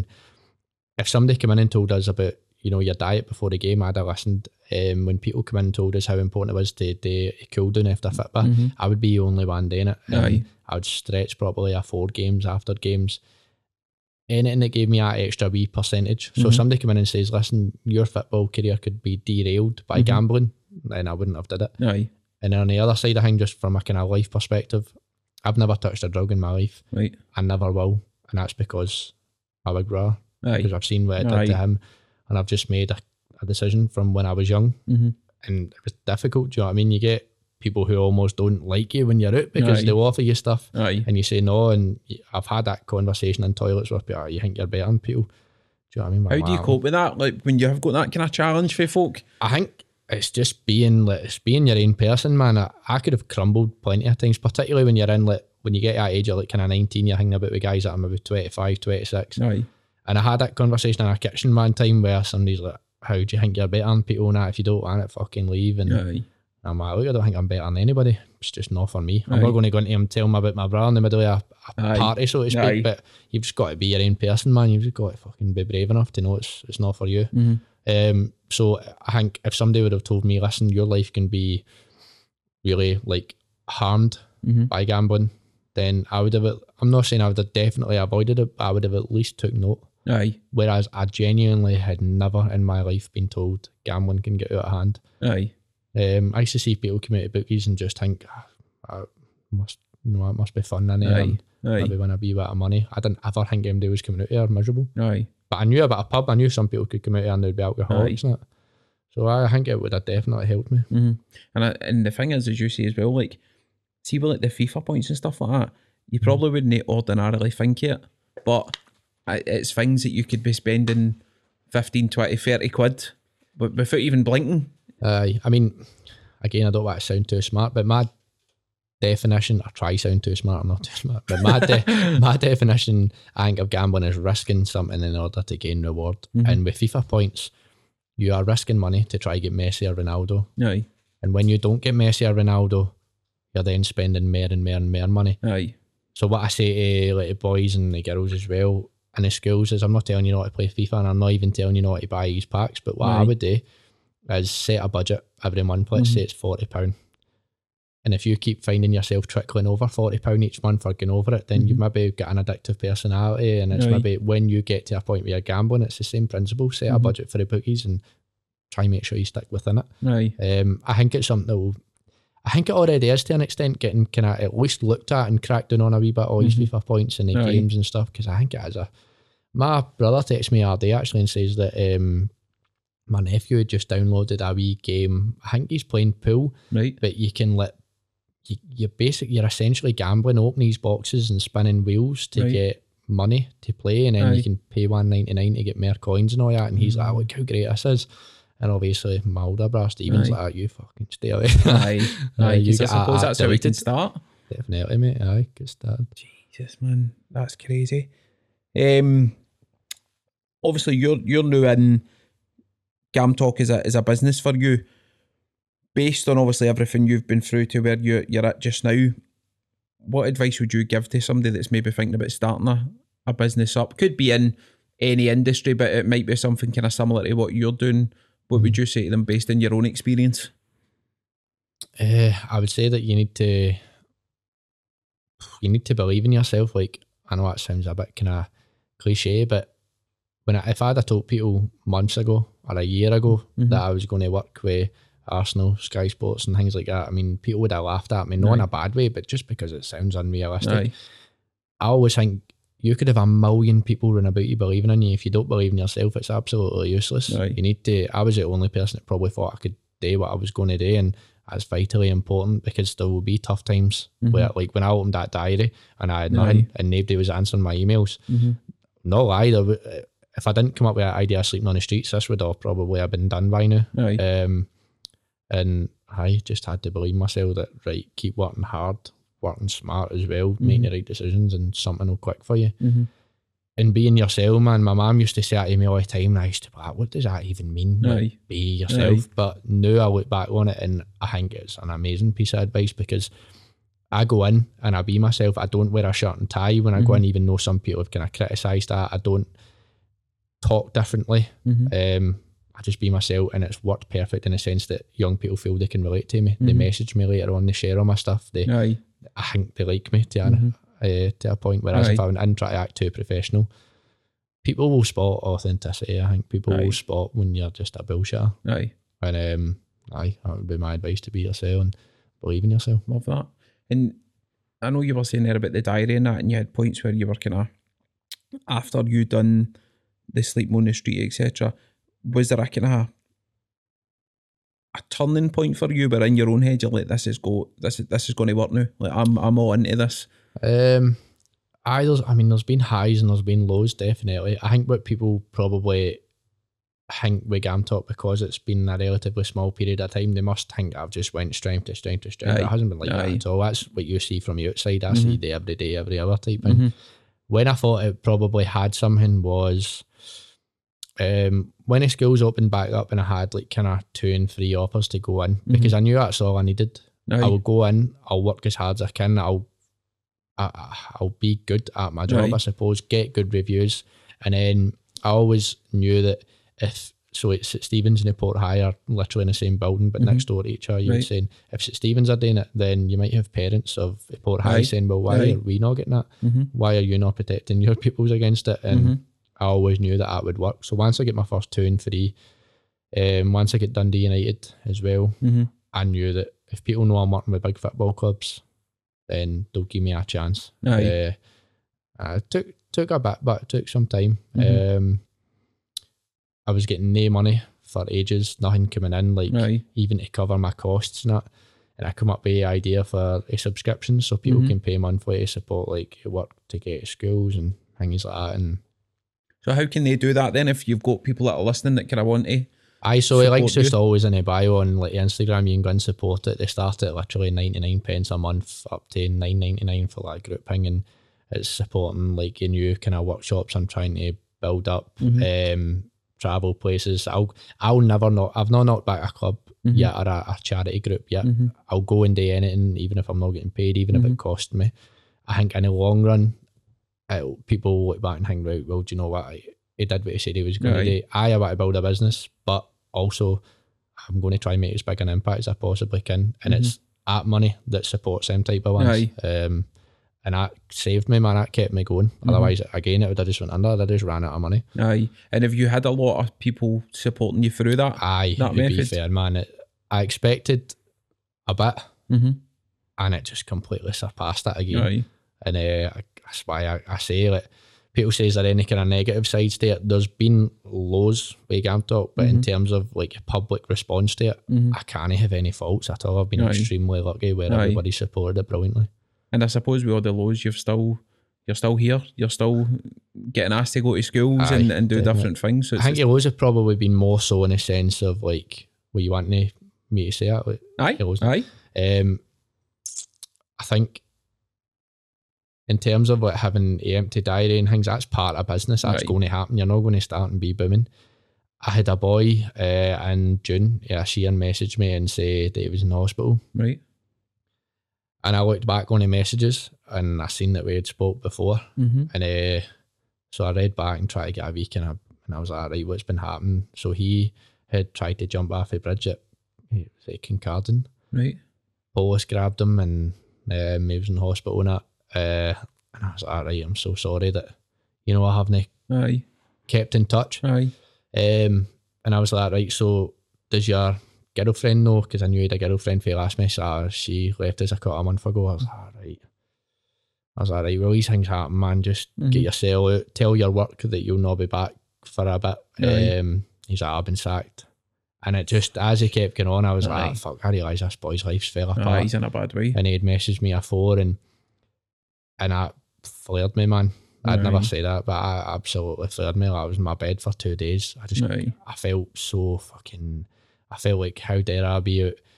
if somebody came in and told us about, you know, your diet before the game, I'd have listened. Um, when people come in and told us how important it was to do a cool down after football, mm-hmm. I would be the only one doing it. Aye. I would stretch probably a four games after games. Anything that gave me that extra wee percentage. So mm-hmm. somebody come in and says, listen, your football career could be derailed by mm-hmm. gambling, then I wouldn't have did it. Aye. And then on the other side of things, just from a kind of life perspective, I've never touched a drug in my life. Right. I never will. And that's because my big brother. Aye. Because I've seen what it did Aye. to him. And I've just made a, a decision from when I was young. Mm-hmm. And it was difficult. Do you know what I mean? You get people who almost don't like you when you're out because Aye. They'll offer you stuff. Aye. And you say no. And I've had that conversation in toilets with people, oh, you think you're better than people. Do you know what I mean? How do you cope with that? Like when you have got that kind of challenge for folk? I think it's just being like, it's being your own person, man. I, I could have crumbled plenty of times, particularly when you're in like, when you get to that age of like kind of nineteen, you're hanging about with guys that are maybe twenty-five, twenty-six. Aye. And I had that conversation in a kitchen one time where somebody's like, how do you think you're better than people and that? If you don't want it, fucking leave. And Aye. I'm like, look, I don't think I'm better than anybody. It's just not for me. I'm Aye. not going to go into him and tell him about my brother in the middle of a, a party, so to speak. Aye. But you've just got to be your own person, man. You've just got to fucking be brave enough to know it's it's not for you. Mm-hmm. Um, so I think if somebody would have told me, listen, your life can be really like harmed mm-hmm. by gambling, then I would have, I'm not saying I would have definitely avoided it, but I would have at least took note. Aye. Whereas I genuinely had never in my life been told gambling can get out of hand. Aye. Um, I used to see people come out of bookies and just think, oh, must, you know, it must be fun in there. Aye. And Aye. maybe win a wee bit of money. I didn't ever think anybody was coming out there miserable. Aye. But I knew about a pub. I knew some people could come out there and they'd be alcoholics and it. So I think it would have definitely helped me. Mm-hmm. And I, and the thing is, as you say as well, like, see with like the FIFA points and stuff like that, you probably wouldn't ordinarily think it, but it's things that you could be spending fifteen, twenty, thirty quid but without even blinking. Uh, I mean, again, I don't want to sound too smart, but my definition, or try sound too smart, I'm not too smart, but my de- my definition, I think, of gambling is risking something in order to gain reward. Mm-hmm. And with FIFA points, you are risking money to try to get Messi or Ronaldo. Aye. And when you don't get Messi or Ronaldo, you're then spending more and more and more money. Aye. So what I say to like the boys and the girls as well in the schools is, I'm not telling you not to play FIFA, and I'm not even telling you not to buy these packs, but what Aye. I would do is set a budget every month. Let's mm-hmm. say it's forty pounds. And if you keep finding yourself trickling over forty pounds each month or going over it, then mm-hmm. you maybe get an addictive personality, and it's Aye. Maybe when you get to a point where you're gambling, it's the same principle. Set mm-hmm. a budget for the bookies and try and make sure you stick within it. Aye. Um, I think it's something that will, I think it already is to an extent getting kind of at least looked at and cracked down on a wee bit, all these mm-hmm. FIFA points and the Aye. Games and stuff, because I think it is a, my brother texted me the other day actually and says that um, my nephew had just downloaded a wee game. I think he's playing pool, right? But you can let, you, you're basically, you're essentially gambling, opening these boxes and spinning wheels to right. get money to play, and then Aye. You can pay one ninety-nine to get more coins and all that, and he's mm-hmm. like, oh, look how great this is. And obviously my older brother Stephen's Aye. Like, you fucking stay away. Aye, Aye. you get I suppose that's how we can start. Definitely, mate. Aye, get started. Jesus, man, that's crazy. Um, obviously you're you're new in GamTalk as a as a business for you. Based on obviously everything you've been through to where you you're at just now, what advice would you give to somebody that's maybe thinking about starting a, a business up? Could be in any industry, but it might be something kind of similar to what you're doing. What would you say to them based on your own experience? Uh, I would say that you need to you need to believe in yourself. Like, I know that sounds a bit kind of cliche, but when I, if I'd have told people months ago or a year ago mm-hmm. that I was going to work with Arsenal, Sky Sports and things like that, I mean, people would have laughed at me, not Aye. In a bad way, but just because it sounds unrealistic. Aye. I always think you could have a million people run about you believing in you. If you don't believe in yourself, it's absolutely useless. Aye. You need to, I was the only person that probably thought I could do what I was going to do, and that's vitally important because there will be tough times mm-hmm. where, like when I opened that diary and I had nothing Aye. And nobody was answering my emails. Mm-hmm. No lie, there, if I didn't come up with that idea of sleeping on the streets, this would have probably have been done by now. Aye. Um, and I just had to believe myself that, right, keep working hard, working smart as well, mm-hmm. making the right decisions, and something will click for you. Mm-hmm. And being yourself, man. My mum used to say that to me all the time, and I used to be like, what does that even mean? Like, be yourself. Aye. But now I look back on it and I think it's an amazing piece of advice, because I go in and I be myself. I don't wear a shirt and tie when I mm-hmm. go in, even though some people have kind of criticised that. I don't talk differently. Mm-hmm. Um, I just be myself, and it's worked perfect in the sense that young people feel they can relate to me. Mm-hmm. They message me later on, they share all my stuff. They, Aye. I think they like me to, mm-hmm. uh, to a point. Whereas Aye. if I didn't try to act too professional, people will spot authenticity. I think people Aye. will spot when you're just a bullshitter. Aye. And um, aye, that would be my advice, to be yourself and believe in yourself. Love that. And I know you were saying there about the diary and that, and you had points where you were kind of, after you done the Sleep on the Street, et cetera, was there a kind of a turning point for you where in your own head you're like, this is go, this is this is going to work now? Like, I'm I'm all into this. Um, I there's, I mean, there's been highs and there's been lows, definitely. I think what people probably think with Gamtalk, because it's been a relatively small period of time, they must think I've just went strength to strength to strength. Aye. It hasn't been like Aye. that at all. That's what you see from the outside. I mm-hmm. see the every day, every hour type thing. Mm-hmm. When I thought it probably had something was um, when the schools opened back up and I had like kind of two and three offers to go in, mm-hmm. because I knew that's all I needed. Aye. I will go in, I'll work as hard as I can, I'll I, I'll be good at my job, Aye. I suppose, get good reviews. And then I always knew that if, so it's St Stephen's and the Port High are literally in the same building, but mm-hmm. next door to each other, you right. were saying, if St Stephen's are doing it, then you might have parents of the Port High Aye. saying, well, why Aye. are we not getting that? Mm-hmm. Why are you not protecting your pupils against it? And mm-hmm. I always knew that that would work. So once I get my first two and three, um, once I get Dundee United as well, mm-hmm. I knew that if people know I'm working with big football clubs, then they'll give me a chance. Uh, I took took a bit, but it took some time. Mm-hmm. Um, I was getting no money for ages, nothing coming in, like Aye. even to cover my costs and that. And I come up with the idea for a subscription so people mm-hmm. can pay monthly to support like work to get to schools and things like that. And so how can they do that then if you've got people that are listening that kind of want to? Aye, so the link's just always in the bio on like Instagram. You can go and support it. They start at literally ninety-nine pence a month up to nine ninety-nine for that grouping, and it's supporting like a new kind of workshops I'm trying to build up, mm-hmm. um, travel places. I'll I'll never not I've not knocked back a club mm-hmm. yet or a, a charity group yet. Mm-hmm. I'll go and do anything, even if I'm not getting paid, even mm-hmm. if it costs me. I think in the long run, it, people will look back and think, right, well, do you know what? I, he did what he said he was going Aye. to do. I want to build a business, but also I'm going to try and make as big an impact as I possibly can. And mm-hmm. it's that money that supports them type of ones. Aye. Um, and that saved me, man. That kept me going. Mm-hmm. Otherwise, again, it would have just went under. I just ran out of money. Aye. And have you had a lot of people supporting you through that? Aye, that to method? be fair, man. It, I expected a bit, mm-hmm. and it just completely surpassed that again. Aye. And uh, that's why I, I say, like, people say, is there any kind of negative sides to it? There's been lows with Gamtalk, but mm-hmm. in terms of like public response to it, mm-hmm. I can't have any faults at all. I've been Aye. extremely lucky where Aye. everybody supported it brilliantly. And I suppose with all the lows, you've still you're still here. You're still getting asked to go to schools Aye, and, and do definitely. different things. So I think your lows have probably been more so in a sense of like, what you want me to say that? Like, aye, aye. Um, I think in terms of like having an empty diary and things, that's part of business. That's right. going to happen. You're not going to start and be booming. I had a boy uh, in June, yeah, she messaged me and said that he was in hospital. Right. And I looked back on the messages and I seen that we had spoke before. Mm-hmm. And uh, so I read back and tried to get a week, and I, and I was like, right, what's been happening? So he had tried to jump off a bridge at Kincardine. Right. Police grabbed him and um, he was in hospital and that. Uh, and I was like, right, I'm so sorry that, you know, I haven't Aye. kept in touch. Aye. Um, and I was like, right, so does your girlfriend know? Because I knew he had a girlfriend for the last mess. Uh, she left us a couple of months ago. I was like, right. I was like, right, well, these things happen, man. Just mm-hmm. get yourself out. Tell your work that you'll not be back for a bit. Aye. Um, he's like, I've been sacked. And it just, as he kept going on, I was Aye. like, fuck, I realise this boy's life's fell apart. Aye, he's in a bad way. And he'd messaged me afore, and and that flared me, man. I'd Aye. never say that, but I absolutely flared me. Like, I was in my bed for two days. I just, Aye. I felt so fucking, I felt like, how dare I be out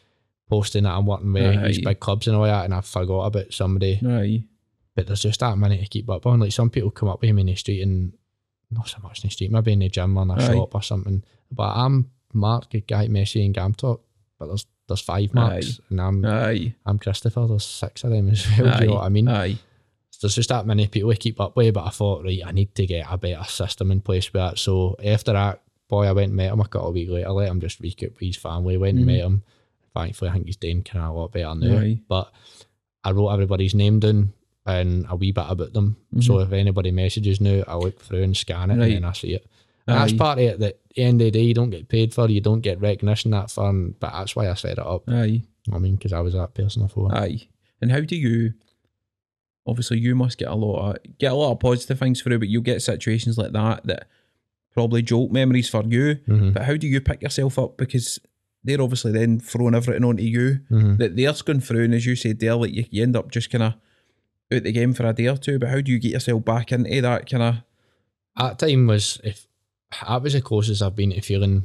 posting that I'm working with Aye. these big clubs and all that, and I forgot about somebody. Aye. But there's just that many to keep up on. Like some people come up with me in the street, and not so much in the street, maybe in the gym or in a Aye. shop or something. But I'm Mark, Guy Messi and Gamtalk, but there's there's five Marks, Aye. and I'm Aye. I'm Christopher. There's six of them as well. Do you know what I mean? Aye. There's just that many people to keep up with, but I thought, right, I need to get a better system in place with that. So after that, boy, I went and met him a couple of weeks later. Let him just recoup with his family. Went and Mhm. met him. Thankfully, I think he's doing kind of a lot better now. Aye. But I wrote everybody's name down and a wee bit about them. Mhm. So if anybody messages now, I look through and scan it, Right. and then I see it. And that's Aye. part of it, that at the end of the day, you don't get paid for, you don't get recognition that fun, but that's why I set it up. Aye. I mean, because I was that person before. Aye. And how do you? Obviously, you must get a lot of get a lot of positive things through, but you'll get situations like that that probably jolt memories for you. Mhm. But how do you pick yourself up? Because they're obviously then throwing everything onto you Mhm. that they're going through, and as you said there, like you, you end up just kind of out the game for a day or two. But how do you get yourself back into that kind of? At time was, if that was the closest I've been to feeling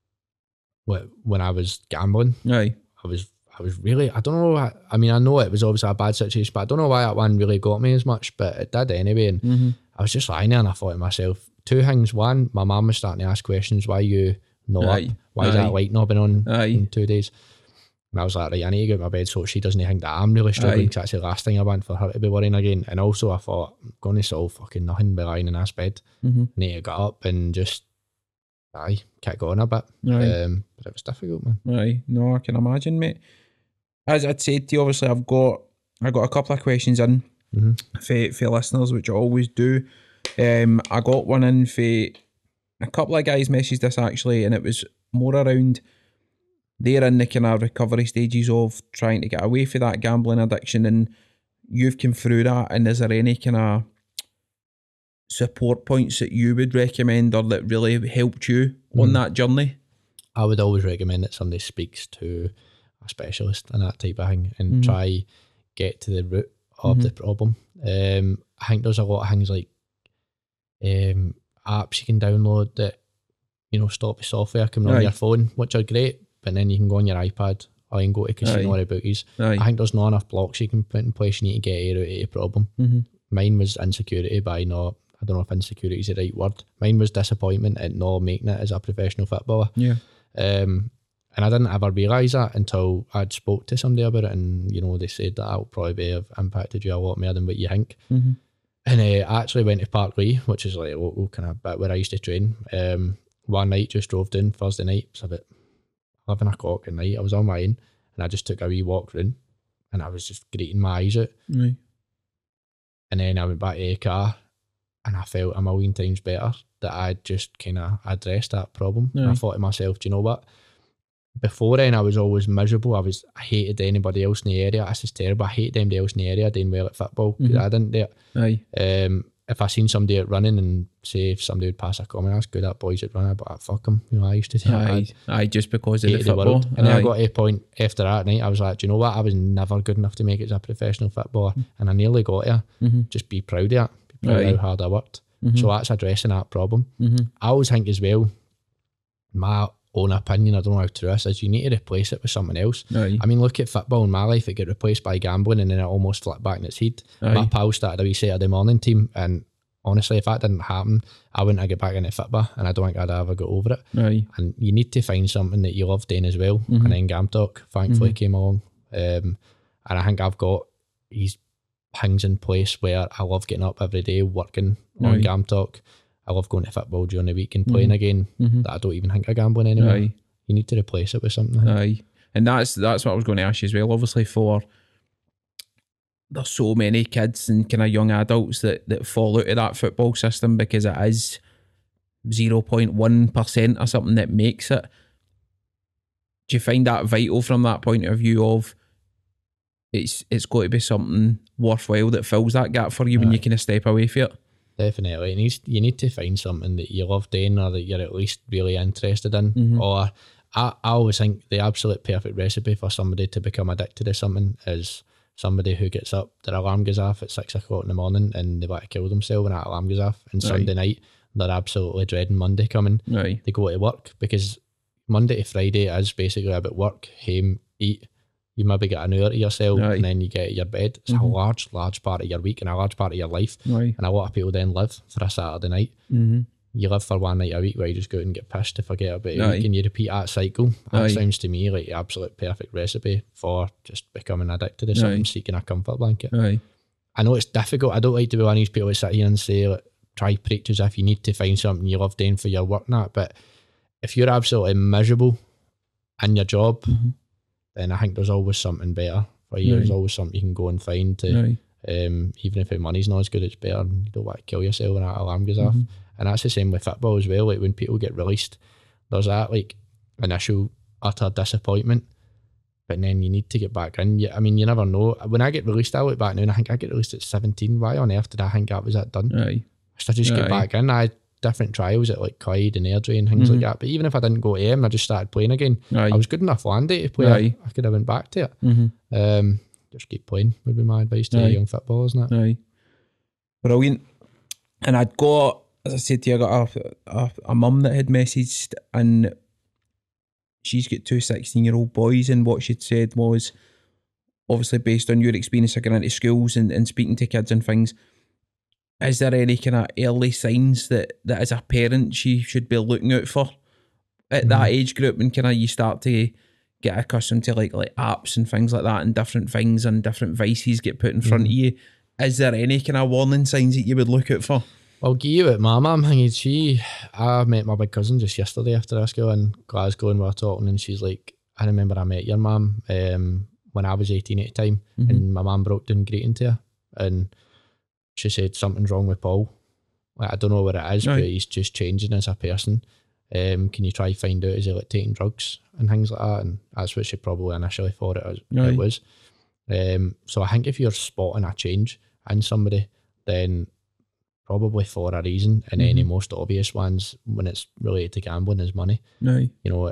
wh- when I was gambling. Aye. I was I was really, I don't know, I, I mean, I know it was obviously a bad situation, but I don't know why that one really got me as much, but it did anyway. And Mm-hmm. I was just lying there and I thought to myself, two things. One, my mum was starting to ask questions, why you not Aye. up? Why is Aye. that light not been on Aye. in two days? And I was like, right, I need to get out of my bed so she doesn't think that I'm really struggling, Aye. because that's the last thing I want for her to be worrying again. And also I thought, I'm going to solve fucking nothing by lying in this bed. Mm-hmm. I need to get up and just, aye, kick on a bit. Aye. Um, but it was difficult, man. Aye. No, I can imagine, mate. As I'd said to you, obviously, I've got I got a couple of questions in Mm-hmm. for for listeners, which I always do. Um, I got one in for a couple of guys messaged this actually, and it was more around they're in the kind of recovery stages of trying to get away from that gambling addiction, and you've come through that. And is there any kind of support points that you would recommend or that really helped you on Mhm. that journey? I would always recommend that somebody speaks to a specialist and that type of thing, and Mhm. try get to the root of Mhm. the problem. Um, I think there's a lot of things like um, apps you can download that, you know, stop the software coming Aye. on your phone, which are great, but then you can go on your iPad or you can go to casino Aye. or bookies. Aye. I think there's not enough blocks you can put in place. You need to get a root of the problem. Mm-hmm. Mine was insecurity by not, I don't know if insecurity is the right word. Mine was disappointment at not making it as a professional footballer. Yeah. Um, and I didn't ever realise that until I'd spoke to somebody about it, and you know, they said that will probably be, have impacted you a lot more than what you think. Mm-hmm. And uh, I actually went to Park Lee, which is like a local kind of bit where I used to train. Um, one night, just drove down Thursday night. It was about eleven o'clock at night. I was on my own, and I just took a wee walk round, and I was just grating my eyes out. Aye. And then I went back to the car, and I felt a million times better that I'd just kind of addressed that problem. And I Aye. thought to myself, do you know what? Before then, I was always miserable. I was I hated anybody else in the area. This is terrible. I hated anybody else in the area doing well at football because Mhm. I didn't do it. Aye. Um, if I seen somebody out running, and say if somebody would pass a comment, that's good, that boy's out running, but I fuck him. You know, I used to do that. Aye. Aye. Just because of the Hated the football. world. And then Aye. I got to a point after that night, I was like, do you know what? I was never good enough to make it as a professional footballer, and I nearly got there. Mm-hmm. Just be proud of it. Be proud Aye. of how hard I worked. Mm-hmm. So that's addressing that problem. Mm-hmm. I always think as well, my own opinion, I don't know how true this is, you need to replace it with something else. Aye. I mean, look at football in my life, it got replaced by gambling, and then it almost flipped back in its head. Aye. My pal started a wee Saturday morning team, and honestly, if that didn't happen, I wouldn't have got back into football, and I don't think I'd ever got over it. Aye. And you need to find something that you love doing as well. Mhm. And then Gamtalk, thankfully, Mhm. came along. Um, and I think I've got these things in place where I love getting up every day, working on Aye. Gamtalk. I love going to football during the week and playing Mhm. again. Mm-hmm. That I don't even think of gambling anymore. Aye. You need to replace it with something. Aye. And that's that's what I was going to ask you as well. Obviously, for there's so many kids and kind of young adults that, that fall out of that football system because it is zero point one percent or something that makes it. Do you find that vital from that point of view of it's it's got to be something worthwhile that fills that gap for you when Aye. you kind of step away from it? Definitely. It needs, you need to find something that you love doing or that you're at least really interested in. Mhm. Or I, I always think the absolute perfect recipe for somebody to become addicted to something is somebody who gets up, their alarm goes off at six o'clock in the morning and they want to kill themselves when that alarm goes off. And Aye. Sunday night, they're absolutely dreading Monday coming. Aye. They go to work because Monday to Friday is basically about work, home, eat, you maybe get an hour to yourself Aye. and then you get your bed. It's Mhm. a large, large part of your week and a large part of your life. Aye. And a lot of people then live for a Saturday night. Mm-hmm. You live for one night a week where you just go out and get pissed to forget about a Aye. week and you repeat that cycle. That Aye. sounds to me like the absolute perfect recipe for just becoming addicted to something, Aye. seeking a comfort blanket. Aye. I know it's difficult. I don't like to be one of these people that sit here and say, like, try preach as if you need to find something you love doing for your work and that. But if you're absolutely miserable in your job, Mm-hmm. then I think there's always something better for you. Aye. There's always something you can go and find to, Aye. um, even if the money's not as good, it's better. And you don't want to kill yourself when that alarm goes off. Mhm. And that's the same with football as well. Like when people get released, there's that like initial utter disappointment, but then you need to get back in. Yeah, I mean, you never know. When I get released, I look back now and I think I get released at seventeen. Why on earth did I think that was it done? Aye. So I just get Aye. back in. I had different trials at like Clyde and Airdrie and things Mhm. like that. But even if I didn't go to M and I just started playing again, Aye. I was good enough one day to play. Aye. I could have went back to it. Mm-hmm. Um, just keep playing would be my advice to Aye. young footballers, isn't it? Aye. Brilliant. And I'd got, as I said to you, I got a, a, a mum that had messaged, and she's got two sixteen-year-old boys, and what she'd said was, obviously based on your experience of going into schools and, and speaking to kids and things, is there any kind of early signs that, that as a parent she should be looking out for at that Mhm. age group, and kind of you start to get accustomed to like like apps and things like that, and different things and different vices get put in front of you? Is there any kind of warning signs that you would look out for? I'll give you it, my mum. Thingy, she, I met my big cousin just yesterday after our school in Glasgow, and we were talking, and she's like, I remember I met your mum um, when I was eighteen at the time, Mhm. and my mum broke down greeting to her, and she said something's wrong with Paul. Like, I don't know what it is, Aye. but he's just changing as a person. Um, can you try find out, is he like taking drugs and things like that? And that's what she probably initially thought it was. Aye. It was. Um, so I think if you're spotting a change in somebody, then probably for a reason, and any Mhm. most obvious ones when it's related to gambling is money. Aye. You know,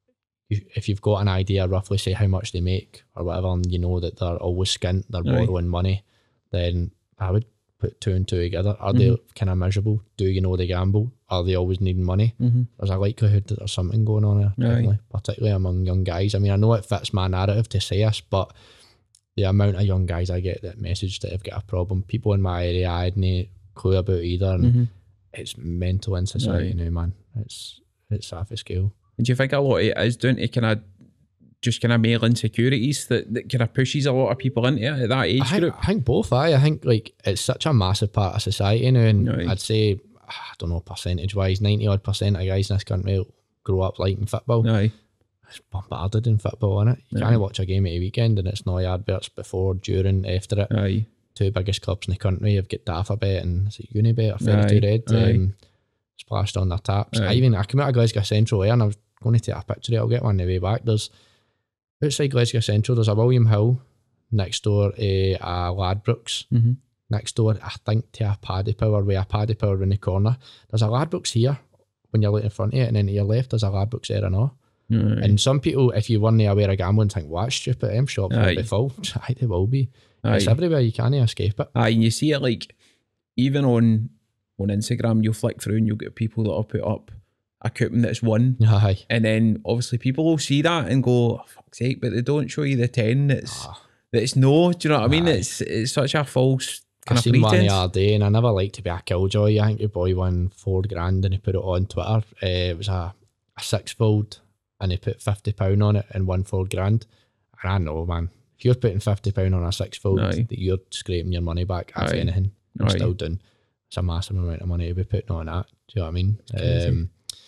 if if you've got an idea, roughly say how much they make or whatever, and you know that they're always skint, they're Aye. borrowing money, then I would put two and two together. Are Mhm. they kind of miserable? Do you know they gamble? Are they always needing money? Mm-hmm. There's a likelihood that there's something going on there, definitely, particularly among young guys. I mean, I know it fits my narrative to say this, but the amount of young guys I get that message that have got a problem, people in my area I had no clue about either, and Mm-hmm. it's mental in society Aye. now, man. It's it's off a scale. And do you think a lot of it is down to kind of just kind of male insecurities that, that kind of pushes a lot of people into it at that age I think, group? I think both. I I think like it's such a massive part of society now, and Aye. I'd say I don't know percentage wise, ninety odd percent of guys in this country grow up liking football. Aye. It's bombarded in football, innit? You Aye. can't watch a game at a weekend and it's no adverts before, during, after it. Aye. Two biggest clubs in the country. You've got Dafabet and is it Unibet or thirty-two Aye. Red Aye. um, splashed on their taps. Aye. I even I came out of Glasgow Central there, and I was going to take a picture of it. I'll get one on the way back. There's outside Glasgow Central. There's a William Hill next door to a Ladbrokes. Mm-hmm. Next door, I think, to a Paddy Power, with a Paddy Power in the corner. There's a Ladbrokes here when you're looking in front of it, and then to your left there's a Ladbrokes there and all. Aye. And some people, if you weren't aware of gambling, think, well, that's stupid, them shops will Aye. be full. Aye, they will be. It's Aye. everywhere, you can't escape it. Aye, and you see it like even on on Instagram, you'll flick through and you'll get people that'll put up a coupon that's won, Aye. and then obviously people will see that and go, oh, fuck's sake, but they don't show you the ten that's Ah. that's no. Do you know what I mean? Aye. It's it's such a false I kind of seen one the pretense. other day, and I never like to be a killjoy. I think your boy won four grand and he put it on Twitter. Uh, it was a, a six-fold, and he put fifty pounds on it and won four grand. And I know, man, if you're putting fifty pounds on a six-fold, Aye. that you're scraping your money back, if Aye. anything. I'm Aye. still doing. It's a massive amount of money to be putting on that. Do you know what I mean? crazy. Um,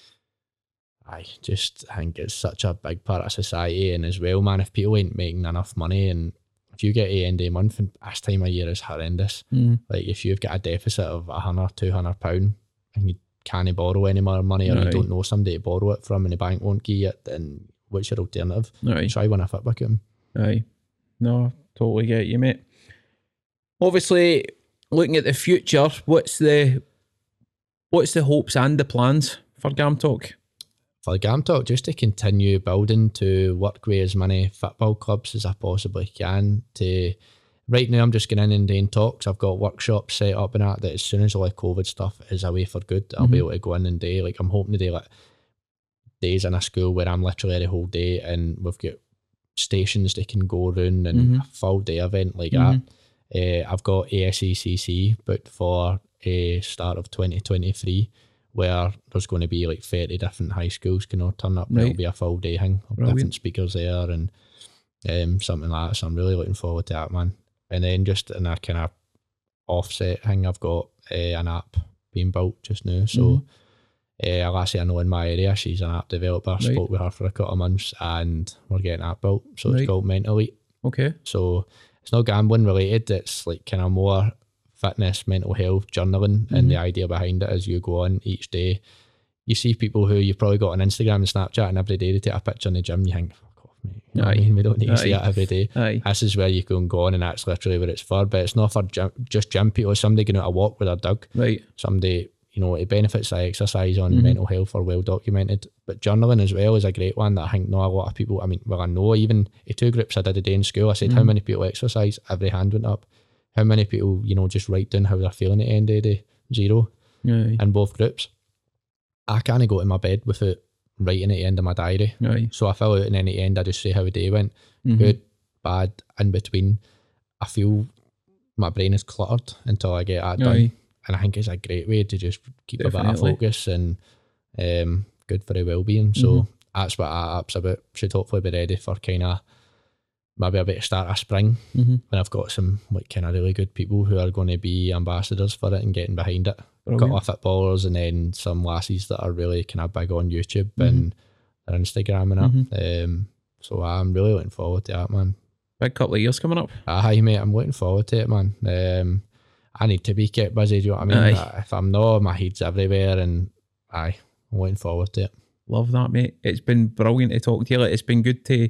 I just think it's such a big part of society, and as well, man, if people ain't making enough money, and if you get a end of the month, and this time of year is horrendous. Mm. Like if you've got a deficit of a hundred, two hundred pound, and you can't borrow any more money, or Aye. you don't know somebody to borrow it from, and the bank won't give you it, then what's your alternative? Aye. Try one a football game. Aye. No, totally get you, mate. Obviously, looking at the future, what's the what's the hopes and the plans for Gam Talk? For Gam Talk, just to continue building, to work with as many football clubs as I possibly can. To right now, I'm just going in and doing talks. I've got workshops set up and that. That as soon as all the COVID stuff is away for good, I'll be Mhm. able to go in and do. Like I'm hoping to do like days in a school where I'm literally the whole day, and we've got stations they can go around and Mhm. a full day event like Mhm. that. Uh, I've got A S A C C booked for a start of twenty twenty-three, where there's going to be like thirty different high schools can all turn up. And Right. it'll be a full day thing of Brilliant. different speakers there and um, something like that. So I'm really looking forward to that, man. And then just in a kind of offset thing, I've got uh, an app being built just now. So Mhm. uh, a lassie I know in my area, she's an app developer. Right. Spoke with her for a couple of months and we're getting an app built. So Right. it's called Mentalite. Okay. So it's not gambling related. It's like kind of more fitness, mental health, journaling. Mhm. And the idea behind it is you go on each day. You see people who you've probably got on Instagram and Snapchat, and every day they take a picture in the gym. You think, fuck off, mate. You know what I Aye. mean? We don't need to see Aye. that every day. Aye. This is where you can go on, and that's literally what it's for. But it's not for gym, just gym people. Somebody going out a walk with their dog. Right. Somebody, you know, it benefits the exercise on Mhm. mental health are well documented. But journaling as well is a great one that I think not a lot of people, I mean, well, I know even the two groups I did a day in school, I said, how Mhm. many people exercise? Every hand went up. How many people, you know, just write down how they're feeling at the end of the day? Zero Aye. in both groups. I can't go to my bed without writing at the end of my diary. Aye. So I fill out and then at the end I just say how the day went. Mhm. Good, bad, in between. I feel my brain is cluttered until I get that done. Aye. And I think it's a great way to just keep a bit of Definitely. focus and um, good for the well-being. So Mhm. that's what our app's about. Should hopefully be ready for kind of maybe a bit of start of spring Mhm. when I've got some like kind of really good people who are going to be ambassadors for it and getting behind it. Got a Brilliant. lot of footballers and then some lassies that are really kind of big on YouTube Mhm. and their Instagram and that. Um, so I'm really looking forward to that, man. Big couple of years coming up. Aye, mate, I'm looking forward to it, man. Um, I need to be kept busy, do you know what I mean? Aye. If I'm not, my head's everywhere and aye, I'm looking forward to it. Love that, mate. It's been brilliant to talk to you. Like, it's been good to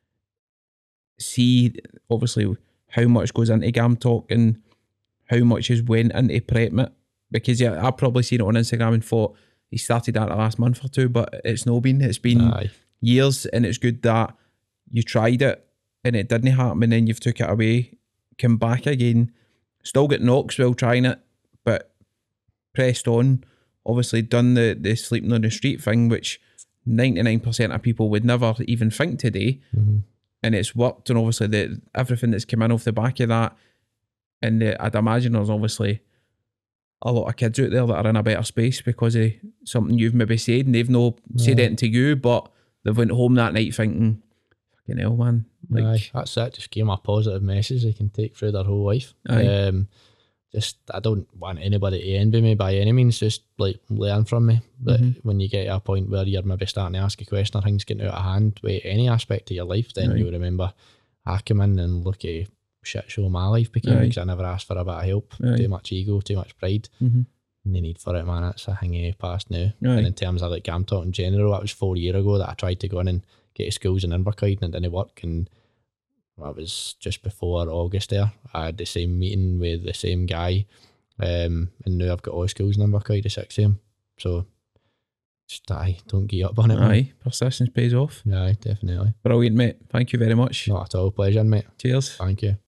see, obviously, how much goes into Gam Talk and how much has went into prepping it. Because yeah, I've probably seen it on Instagram and thought he started that the last month or two, but it's not been. It's been Aye. years, and it's good that you tried it and it didn't happen, and then you've took it away, come back again, still get knocks while trying it, but pressed on. Obviously done the the sleeping on the street thing, which ninety-nine percent of people would never even think today. Mm-hmm. And it's worked, and obviously the everything that's come in off the back of that, and the, I'd imagine there's obviously a lot of kids out there that are in a better space because of something you've maybe said, and they've no said Aye. anything to you, but they've went home that night thinking, fucking hell, man. Like, Aye, that's it. Just give them a positive message they can take through their whole life. Aye. Um, just I don't want anybody to envy me by any means. Just like learn from me. But Mhm. when you get to a point where you're maybe starting to ask a question or things getting out of hand with any aspect of your life, then Aye. you'll remember I come in and look at shit show my life became Aye. because I never asked for a bit of help. Aye. Too much ego, too much pride. Mhm. And the need for it, man. That's a thing of past now. Aye. And in terms of like Gam Talk in general, that was four years ago that I tried to go in and get to schools in Inverclyde and it didn't work. And that was just before August there. I had the same meeting with the same guy. Um, and now I've got all schools in Inverclyde, the six of them. So just aye, don't give up on it. Man. Aye, persistence pays off. Aye, definitely. Brilliant, mate. Thank you very much. Not at all. Pleasure, mate. Cheers. Thank you.